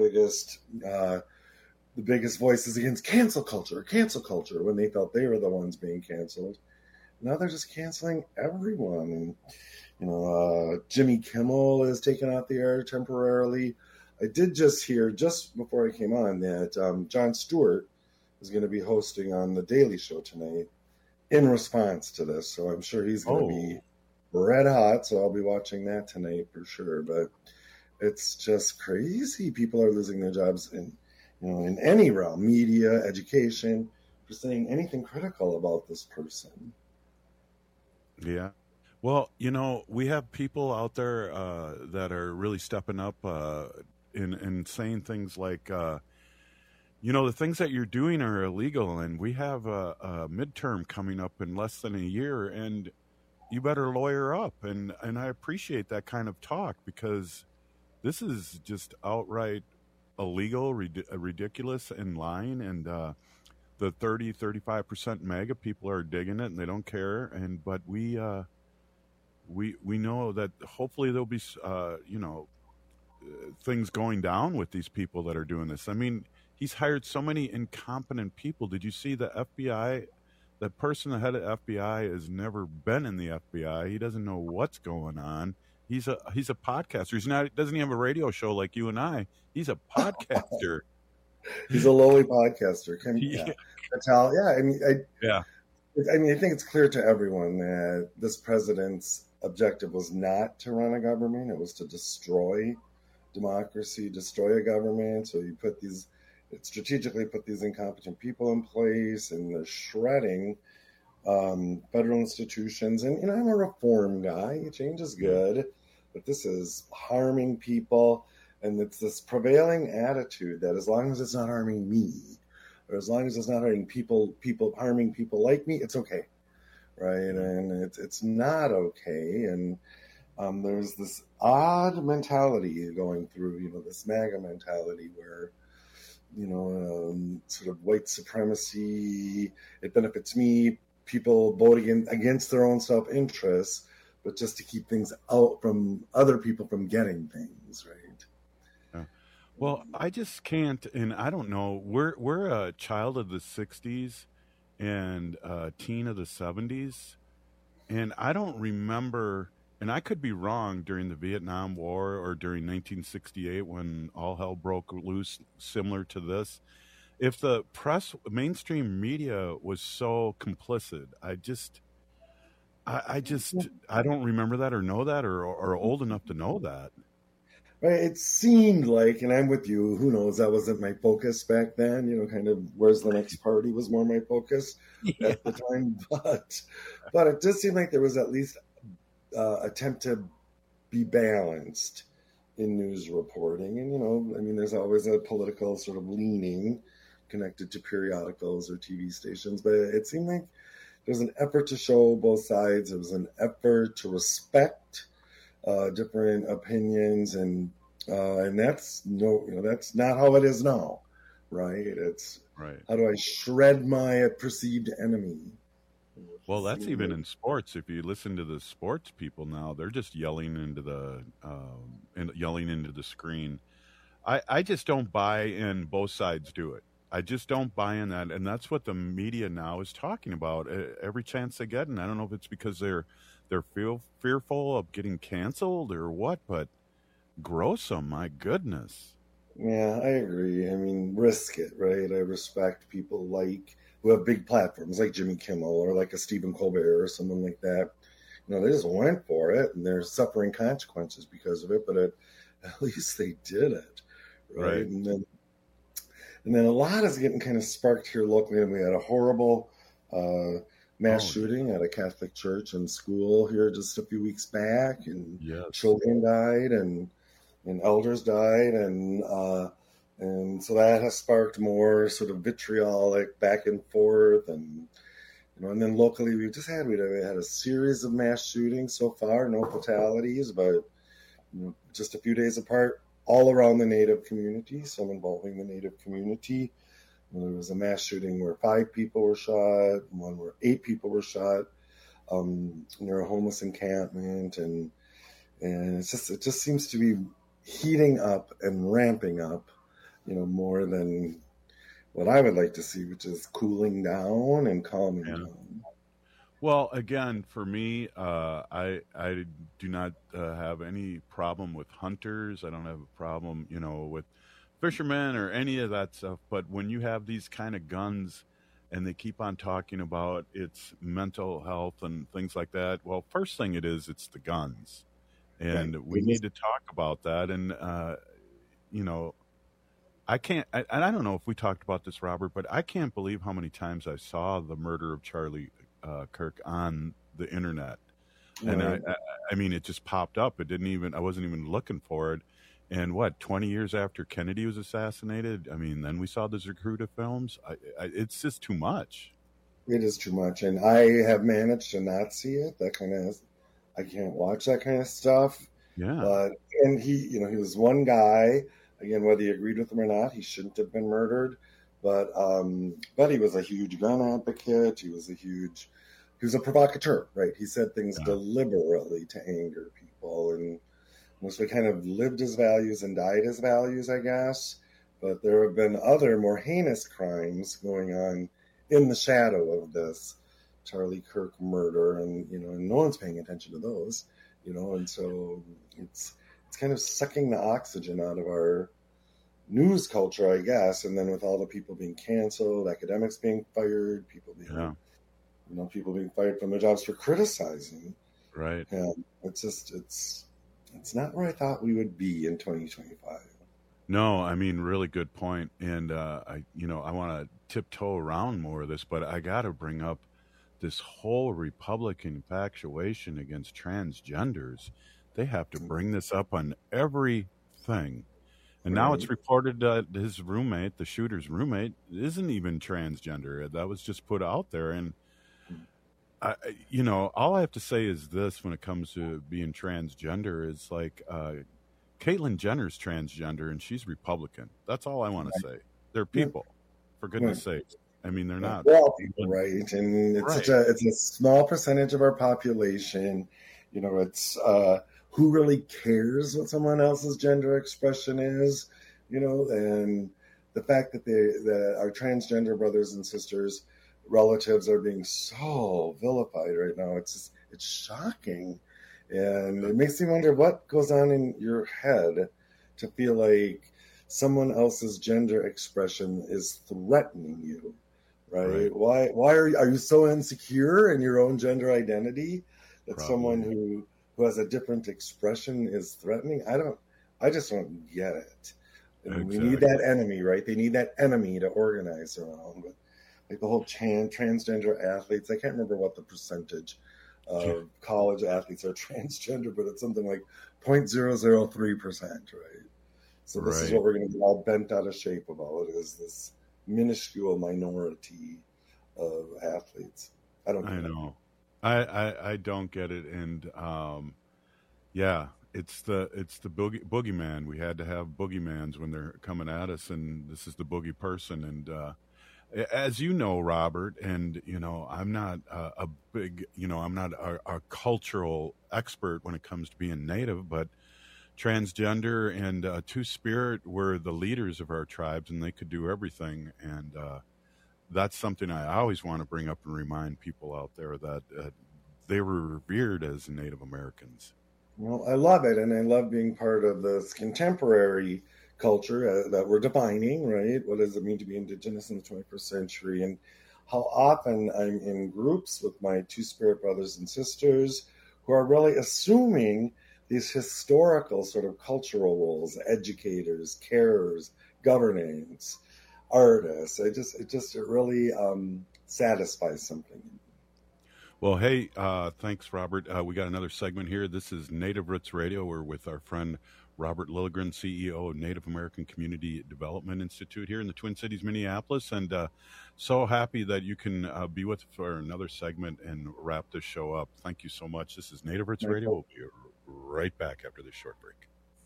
S27: biggest voices against cancel culture when they felt they were the ones being canceled. Now they're just canceling everyone. And, Jimmy Kimmel is taken off the air temporarily. I did just hear, just before I came on, that Jon Stewart is going to be hosting on The Daily Show tonight in response to this. So I'm sure he's going to be red hot, so I'll be watching that tonight for sure. But it's just crazy. People are losing their jobs in any realm, media, education, for saying anything critical about this person.
S26: Yeah. Well, we have people out there that are really stepping up and saying things like, the things that you're doing are illegal, and we have a midterm coming up in less than a year, and you better lawyer up. And I appreciate that kind of talk, because this is just outright illegal, ridiculous, and lying. And the 35% MAGA people are digging it, and they don't care. But we know that hopefully there'll be things going down with these people that are doing this. I mean, he's hired so many incompetent people. Did you see the FBI? That person, the head of FBI, has never been in the FBI. He doesn't know what's going on. He's a podcaster. Doesn't he have a radio show like you and I? He's a podcaster.
S27: He's a lowly podcaster. I think it's clear to everyone that this president's objective was not to run a government. It was to destroy democracy, destroy a government. So you put these it strategically put these incompetent people in place, and they're shredding federal institutions. And I'm a reform guy. Change is good, but this is harming people. And it's this prevailing attitude that as long as it's not harming me, or as long as it's not harming people harming people like me, it's okay, right? And it's not okay. And there's this odd mentality going through, this MAGA mentality where, sort of white supremacy, it benefits me, people voting against their own self-interest, but just to keep things out from other people from getting things, right?
S26: Well, I just can't, and I don't know. We're a child of the 60s and a teen of the 70s, and I don't remember, and I could be wrong, during the Vietnam War or during 1968 when all hell broke loose, similar to this. If the press, mainstream media was so complicit, I don't remember that or know that or old enough to know that.
S27: Right, it seemed like, and I'm with you, who knows, that wasn't my focus back then, kind of where's the next party was more my focus at the time. But it does seem like there was at least attempt to be balanced in news reporting. And, there's always a political sort of leaning connected to periodicals or TV stations, but it seemed like there's an effort to show both sides. There was an effort to respect different opinions, and that's that's not how it is now, right? It's
S26: right.
S27: How do I shred my perceived enemy?
S26: Well, that's even in sports. If you listen to the sports people now, they're just yelling into the screen. I just don't buy in. Both sides do it. I just don't buy in that, and that's what the media now is talking about every chance they get. And I don't know if it's because they're fearful of getting canceled or what, but Grossum, my goodness.
S27: Yeah, I agree. Risk it, right? I respect people who have big platforms like Jimmy Kimmel or like a Stephen Colbert or someone like that. They just went for it, and they're suffering consequences because of it, but at least they did it, right? And then a lot is getting kind of sparked here locally, and we had a horrible mass shooting at a Catholic church and school here just a few weeks back, and children died and elders died, and so that has sparked more sort of vitriolic back and forth, and then locally we had a series of mass shootings so far, no fatalities, but just a few days apart, all around the Native community, some involving the Native community. There was a mass shooting where 5 people were shot, one where 8 people were shot near a homeless encampment, and it just seems to be heating up and ramping up, more than what I would like to see, which is cooling down and calming down.
S26: Well, again, for me, I do not have any problem with hunters. I don't have a problem, with fishermen or any of that stuff. But when you have these kind of guns and they keep on talking about its mental health and things like that, well, first thing it's the guns. And we need to talk about that. And, I don't know if we talked about this, Robert, but I can't believe how many times I saw the murder of Charlie Kirk on the internet. And it just popped up. I wasn't even looking for it. And 20 years after Kennedy was assassinated, then we saw the Zapruder films. It's just too much.
S27: It is too much. And I have managed to not see it. I can't watch that kind of stuff.
S26: Yeah.
S27: And he was one guy, again, whether you agreed with him or not, he shouldn't have been murdered. But he was a huge gun advocate. He was a provocateur, right? He said things deliberately to anger people, and so he kind of lived his values and died his values, I guess. But there have been other more heinous crimes going on in the shadow of this Charlie Kirk murder, and and no one's paying attention to those, and so it's kind of sucking the oxygen out of our news culture, I guess. And then with all the people being canceled, academics being fired, people being people being fired from their jobs for criticizing,
S26: right?
S27: And it's not where I thought we would be in 2025.
S26: No, I mean, really good point. And, I want to tiptoe around more of this, but I got to bring up this whole Republican infatuation against transgenders. They have to bring this up on everything. And now it's reported that his roommate, the shooter's roommate, isn't even transgender. That was just put out there. And, all I have to say is this when it comes to being transgender is like, Caitlyn Jenner's transgender and she's Republican. That's all I want to say. They're people, for goodness sakes. I mean, they're not.
S27: We're all people, right? And it's it's a small percentage of our population. It's who really cares what someone else's gender expression is, and the fact that our transgender brothers and sisters, relatives are being so vilified right now. It's shocking. And it makes me wonder what goes on in your head to feel like someone else's gender expression is threatening you, right? Why are you so insecure in your own gender identity that someone who has a different expression is threatening? I just don't get it. And we need that enemy, right? They need that enemy to organize around. But like the whole transgender athletes, I can't remember what the percentage of college athletes are transgender, but it's something like 0.003%, right? So this is what we're going to be all bent out of shape about, is this minuscule minority of athletes. I know.
S26: I don't get it. And it's the boogeyman. We had to have boogeymans when they're coming at us, and this is the boogie person. And as you know, Robert, and I'm not I'm not a cultural expert when it comes to being Native, but transgender and Two-Spirit were the leaders of our tribes, and they could do everything. And that's something I always want to bring up and remind people out there that they were revered as Native Americans.
S27: Well, I love it, and I love being part of this contemporary culture that we're defining, right? What does it mean to be Indigenous in the 21st century? And how often I'm in groups with my Two-Spirit brothers and sisters who are really assuming these historical sort of cultural roles: educators, carers, governance, artists. It really satisfies something.
S26: Well, hey, thanks, Robert. We got another segment here. This is Native Roots Radio. We're with our friend Robert Lilligren, CEO of Native American Community Development Institute here in the Twin Cities, Minneapolis. And so happy that you can be with us for another segment and wrap this show up. Thank you so much. This is Native Roots Radio. We'll be right back after this short break.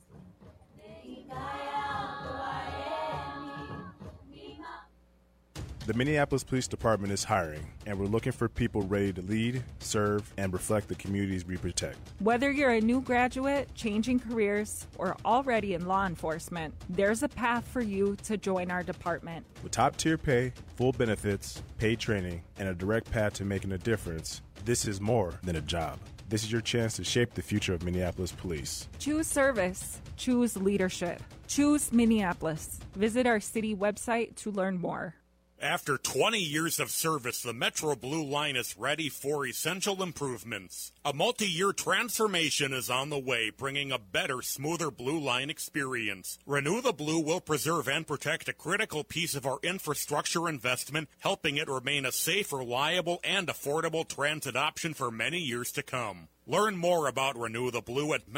S5: The Minneapolis Police Department is hiring, and we're looking for people ready to lead, serve, and reflect the communities we protect.
S7: Whether you're a new graduate, changing careers, or already in law enforcement, there's a path for you to join our department.
S5: With top-tier pay, full benefits, paid training, and a direct path to making a difference, this is more than a job. This is your chance to shape the future of Minneapolis Police.
S7: Choose service. Choose leadership. Choose Minneapolis. Visit our city website to learn more.
S4: After 20 years of service, the Metro Blue Line is ready for essential improvements. A multi-year transformation is on the way, bringing a better, smoother Blue Line experience. Renew the Blue will preserve and protect a critical piece of our infrastructure investment, helping it remain a safe, reliable, and affordable transit option for many years to come. Learn more about Renew the Blue at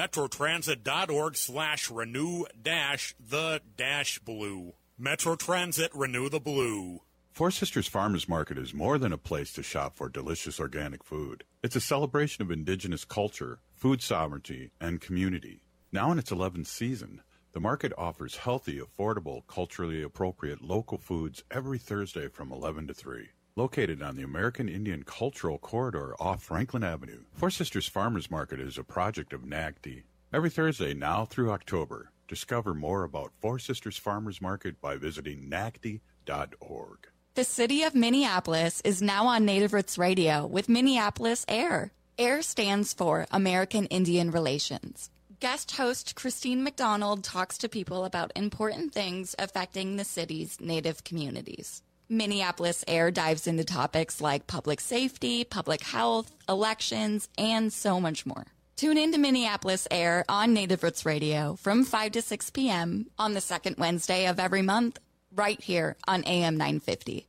S4: metrotransit.org/renew-the-blue. Metro Transit, Renew the Blue.
S26: Four Sisters Farmers Market is more than a place to shop for delicious organic food. It's a celebration of Indigenous culture, food sovereignty, and community. Now in its 11th season, the market offers healthy, affordable, culturally appropriate local foods every Thursday from 11 to 3. Located on the American Indian Cultural Corridor off Franklin Avenue, Four Sisters Farmers Market is a project of NAGD. Every Thursday now through October, discover more about Four Sisters Farmers Market by visiting nagd.org.
S2: The city of Minneapolis is now on Native Roots Radio with Minneapolis AIR. AIR stands for American Indian Relations. Guest host Christine McDonald talks to people about important things affecting the city's Native communities. Minneapolis AIR dives into topics like public safety, public health, elections, and so much more. Tune in to Minneapolis Air on Native Roots Radio from 5 to 6 p.m. on the second Wednesday of every month, right here on AM 950.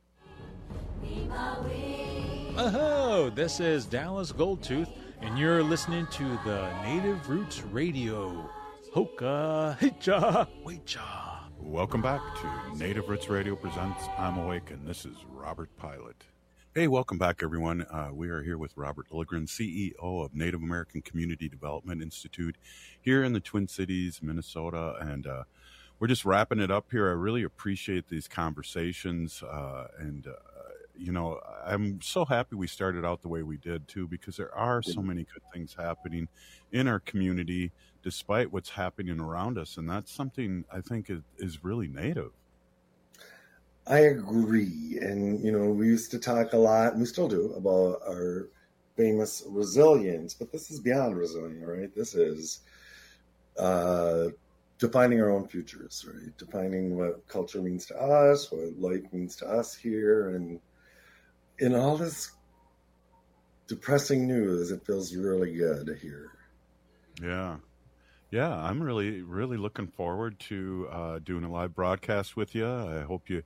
S13: Oh, this is Dallas Goldtooth, and you're listening to the Native Roots Radio. Hoka, hicha, wecha.
S26: Welcome back to Native Roots Radio presents I'm Awake, and this is Robert Pilot. Hey, welcome back, everyone. We are here with Robert Lilligren, CEO of Native American Community Development Institute here in the Twin Cities, Minnesota, and we're just wrapping it up here. I really appreciate these conversations, you know, I'm so happy we started out the way we did, too, because there are so many good things happening in our community despite what's happening around us, and that's something I think is really Native.
S27: I agree. And, you know, we used to talk a lot, and we still do, about our famous resilience, but this is beyond resilient, right? This is defining our own futures, right? Defining what culture means to us, what life means to us here. And in all this depressing news, it feels really good to hear.
S26: Yeah. Yeah, I'm really, really looking forward to doing a live broadcast with you. I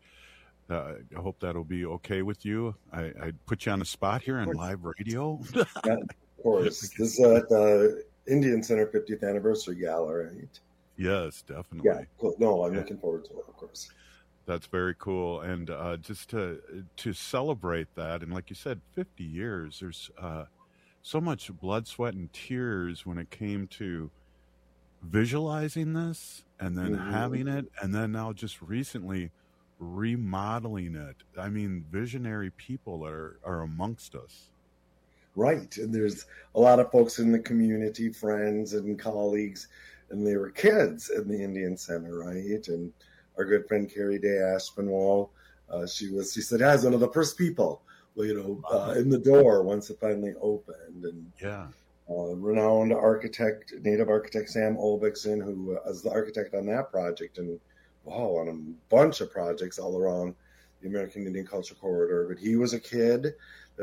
S26: hope that'll be okay with you. I put you on the spot here on live radio.
S27: Yeah, of course. This is at the Indian Center 50th Anniversary Gala, right?
S26: Yes, definitely.
S27: Yeah, cool. No, I'm looking forward to it, of course.
S26: That's very cool. And just to celebrate that, and like you said, 50 years, there's so much blood, sweat, and tears when it came to visualizing this and then having it, and then now just recently remodeling it. I mean, visionary people are amongst us.
S27: Right. And there's a lot of folks in the community, friends and colleagues, and they were kids in the Indian Center, right? And our good friend Carrie Day Aspinwall, she said, I was one of the first people, you know, in the door once it finally opened. And
S26: yeah.
S27: Renowned architect, Native architect Sam Olbixson, who was the architect on that project and on a bunch of projects all around the American Indian Culture Corridor. But he was a kid,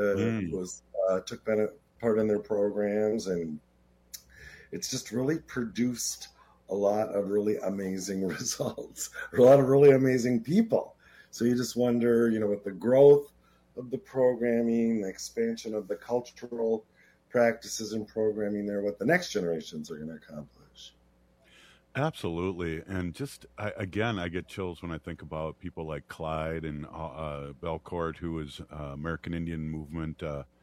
S27: took part in their programs, and it's just really produced a lot of really amazing results, a lot of really amazing people. So you just wonder, you know, with the growth of the programming, the expansion of the cultural practices and programming there, what the next generations are going to accomplish.
S26: Absolutely. And just, I get chills when I think about people like Clyde and Belcourt, who was American Indian Movement,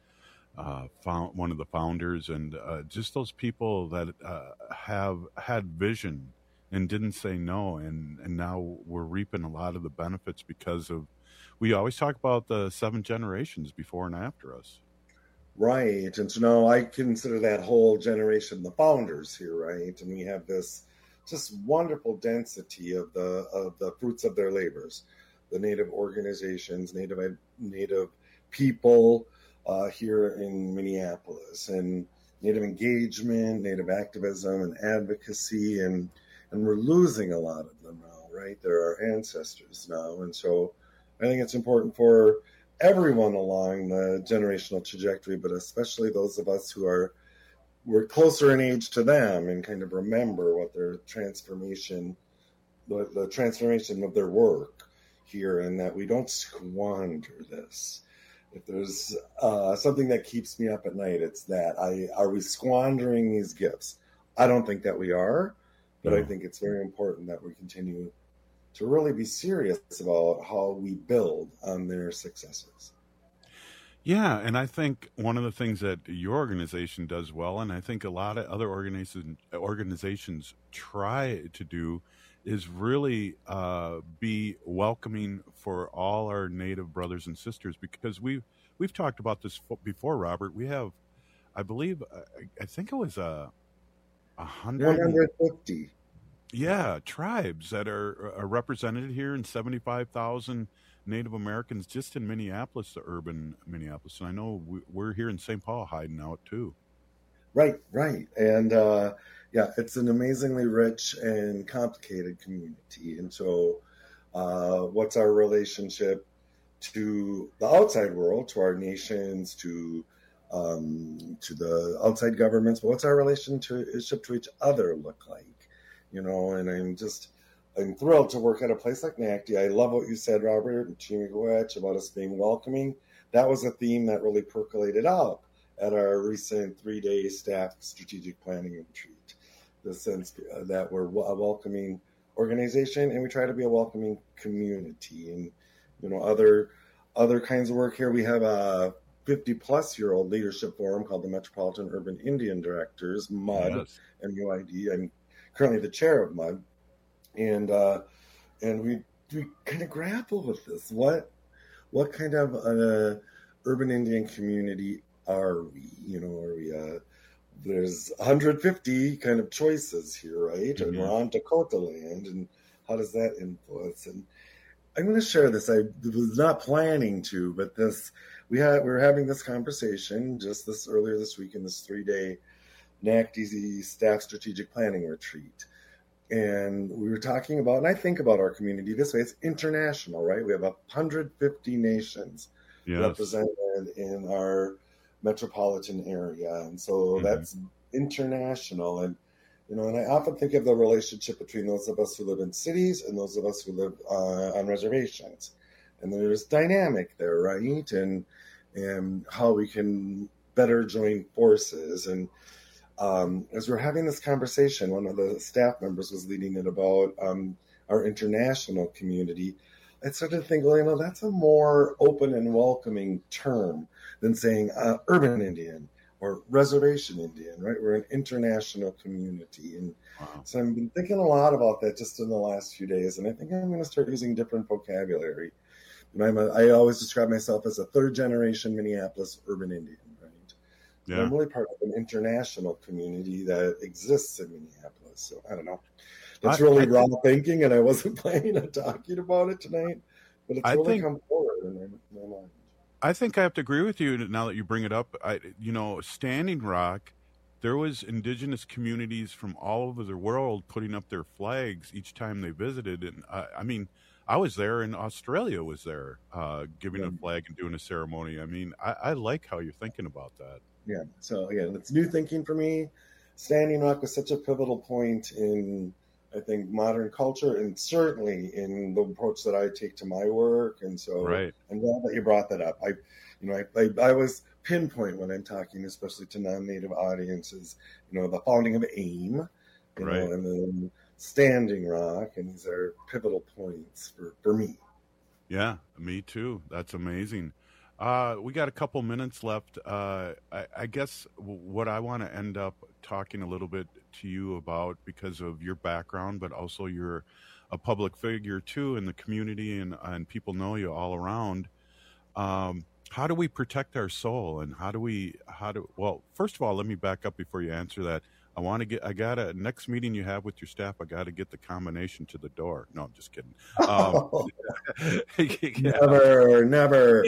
S26: one of the founders, and just those people that have had vision and didn't say no. And now we're reaping a lot of the benefits because of, we always talk about the 7 generations before and after us.
S27: Right. And so now I consider that whole generation the founders here, right? And we have this just wonderful density of the fruits of their labors, the Native organizations, Native people here in Minneapolis, and Native engagement, Native activism and advocacy, and we're losing a lot of them now, right? They're our ancestors now. And so I think it's important for everyone along the generational trajectory, but especially those of us who we're closer in age to them and kind of remember what their transformation, the transformation of their work here, and that we don't squander this. If there's something that keeps me up at night, it's that. Are we squandering these gifts? I don't think that we are, but I think it's very important that we continue to really be serious about how we build on their successes.
S26: Yeah, and I think one of the things that your organization does well, and I think a lot of other organizations try to do, is really be welcoming for all our Native brothers and sisters, because we've talked about this before, Robert. We have, I believe, I think it was
S27: 150.
S26: Yeah, tribes that are represented here, in 75,000 Native Americans just in Minneapolis, the urban Minneapolis. And I know we're here in St. Paul hiding out too.
S27: Right. And it's an amazingly rich and complicated community. And so what's our relationship to the outside world, to our nations, to to the outside governments, but what's our relationship to each other look like? And I'm thrilled to work at a place like NACD. I love what you said, Robert and Chimigwech, about us being welcoming. That was a theme that really percolated up at our recent 3-day staff strategic planning retreat. The sense that we're a welcoming organization and we try to be a welcoming community. And, other kinds of work here. We have a 50-plus-year-old leadership forum called the Metropolitan Urban Indian Directors, MUD, yes. MUID. I'm currently the chair of MUD. And we kind of grapple with this. What kind of urban Indian community are we? There's 150 kind of choices here, right? Mm-hmm. And we're on Dakota land, and how does that influence? And I'm going to share this. I was not planning to, but we were having this conversation just earlier this week in this 3-day NACD staff strategic planning retreat. And we were talking about, and I think about our community this way, it's international, right? We have 150 nations represented in our metropolitan area. And so that's international. And, and I often think of the relationship between those of us who live in cities and those of us who live on reservations. And there's dynamic there, right? And how we can better join forces. And as we're having this conversation, one of the staff members was leading it about our international community. I started to think, well, that's a more open and welcoming term than saying urban Indian or reservation Indian, right? We're an international community. And so I've been thinking a lot about that just in the last few days. And I think I'm going to start using different vocabulary. I always describe myself as a 3rd-generation Minneapolis urban Indian, right? Yeah. I'm really part of an international community that exists in Minneapolis. So I don't know. That's really raw thinking, and I wasn't planning on talking about it tonight, but it's really come forward in my mind.
S26: I think I have to agree with you now that you bring it up. Standing Rock, there was indigenous communities from all over the world putting up their flags each time they visited. And I was there, and Australia was there giving a flag and doing a ceremony. I like how you're thinking about that.
S27: Yeah. So again, it's new thinking for me. Standing Rock was such a pivotal point in, I think, modern culture, and certainly in the approach that I take to my work. And so I'm glad that you brought that up. I always pinpoint when I'm talking, especially to non-Native audiences, the founding of AIM, and then Standing Rock, and these are pivotal points for me.
S26: Yeah, me too. That's amazing. We got a couple minutes left. I guess what I want to end up talking a little bit to you about, because of your background, but also you're a public figure too in the community, and people know you all around. How do we protect our soul, and well, first of all, let me back up before you answer that. Next meeting you have with your staff, I got to get the combination to the door. No, I'm just kidding.
S27: Never.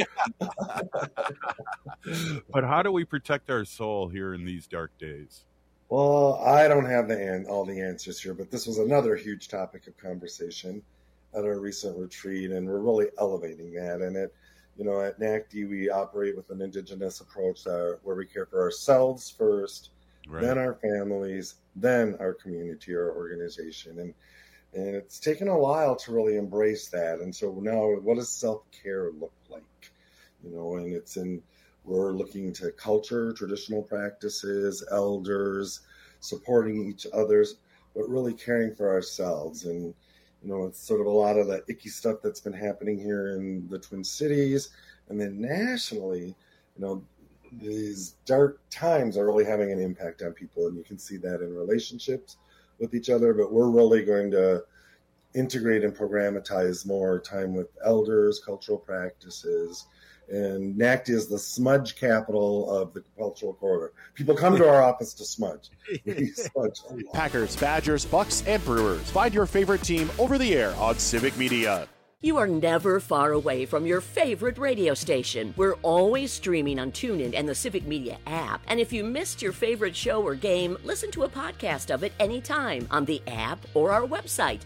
S26: But how do we protect our soul here in these dark days?
S27: Well, I don't have all the answers here, but this was another huge topic of conversation at our recent retreat, and we're really elevating that. And at NACD, we operate with an indigenous approach where we care for ourselves first, then our families, then our community or organization. And it's taken a while to really embrace that. And so now, what does self-care look like? And we're looking to culture, traditional practices, elders, supporting each other's, but really caring for ourselves. And, it's sort of a lot of the icky stuff that's been happening here in the Twin Cities. And then nationally, these dark times are really having an impact on people, and you can see that in relationships with each other. But we're really going to integrate and programatize more time with elders, cultural practices, and NACD is the smudge capital of the cultural corridor. People come to our office to smudge.
S1: Packers, Badgers, Bucks, and Brewers. Find your favorite team over the air on Civic Media.
S6: You are never far away from your favorite radio station. We're always streaming on TuneIn and the Civic Media app. And if you missed your favorite show or game, listen to a podcast of it anytime on the app or our website,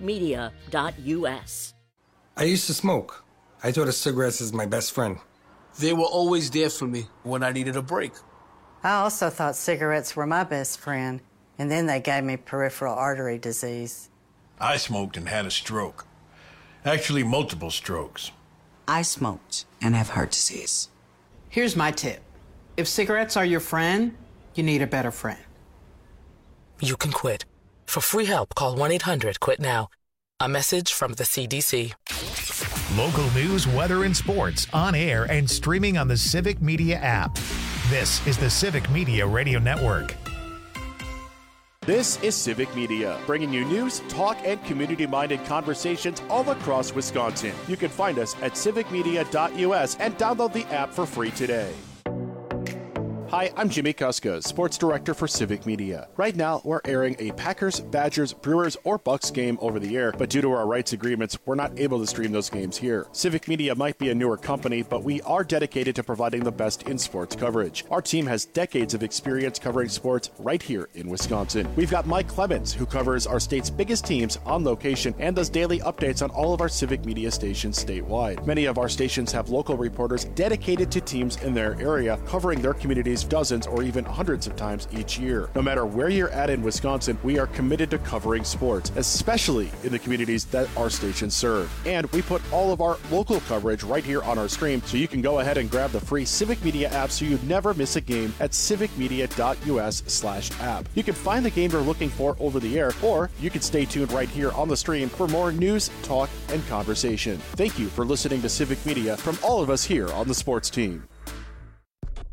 S6: civicmedia.us.
S14: I used to smoke. I thought of cigarettes as my best friend. They were always there for me when I needed a break.
S15: I also thought cigarettes were my best friend, and then they gave me peripheral artery disease.
S21: I smoked and had a stroke. Actually, multiple strokes.
S22: I smoked and have heart disease. Here's my tip. If cigarettes are your friend, you need a better friend.
S23: You can quit. For free help, call 1-800-QUIT-NOW. A message from the CDC.
S16: Local news, weather, and sports on air and streaming on the Civic Media app. This is the Civic Media Radio Network.
S1: This is Civic Media, bringing you news, talk, and community-minded conversations all across Wisconsin. You can find us at civicmedia.us and download the app for free today. Hi, I'm Jimmy Kuska, Sports Director for Civic Media. Right now, we're airing a Packers, Badgers, Brewers, or Bucks game over the air, but due to our rights agreements, we're not able to stream those games here. Civic Media might be a newer company, but we are dedicated to providing the best in sports coverage. Our team has decades of experience covering sports right here in Wisconsin. We've got Mike Clemens, who covers our state's biggest teams on location and does daily updates on all of our Civic Media stations statewide. Many of our stations have local reporters dedicated to teams in their area, covering their communities dozens or even hundreds of times each year. No matter where you're at in Wisconsin, we are committed to covering sports, especially in the communities that our stations serve. And we put all of our local coverage right here on our stream, so you can go ahead and grab the free Civic Media app so you never miss a game at civicmedia.us/app. You can find the game you're looking for over the air, or you can stay tuned right here on the stream for more news, talk, and conversation. Thank you for listening to Civic Media from all of us here on the sports team.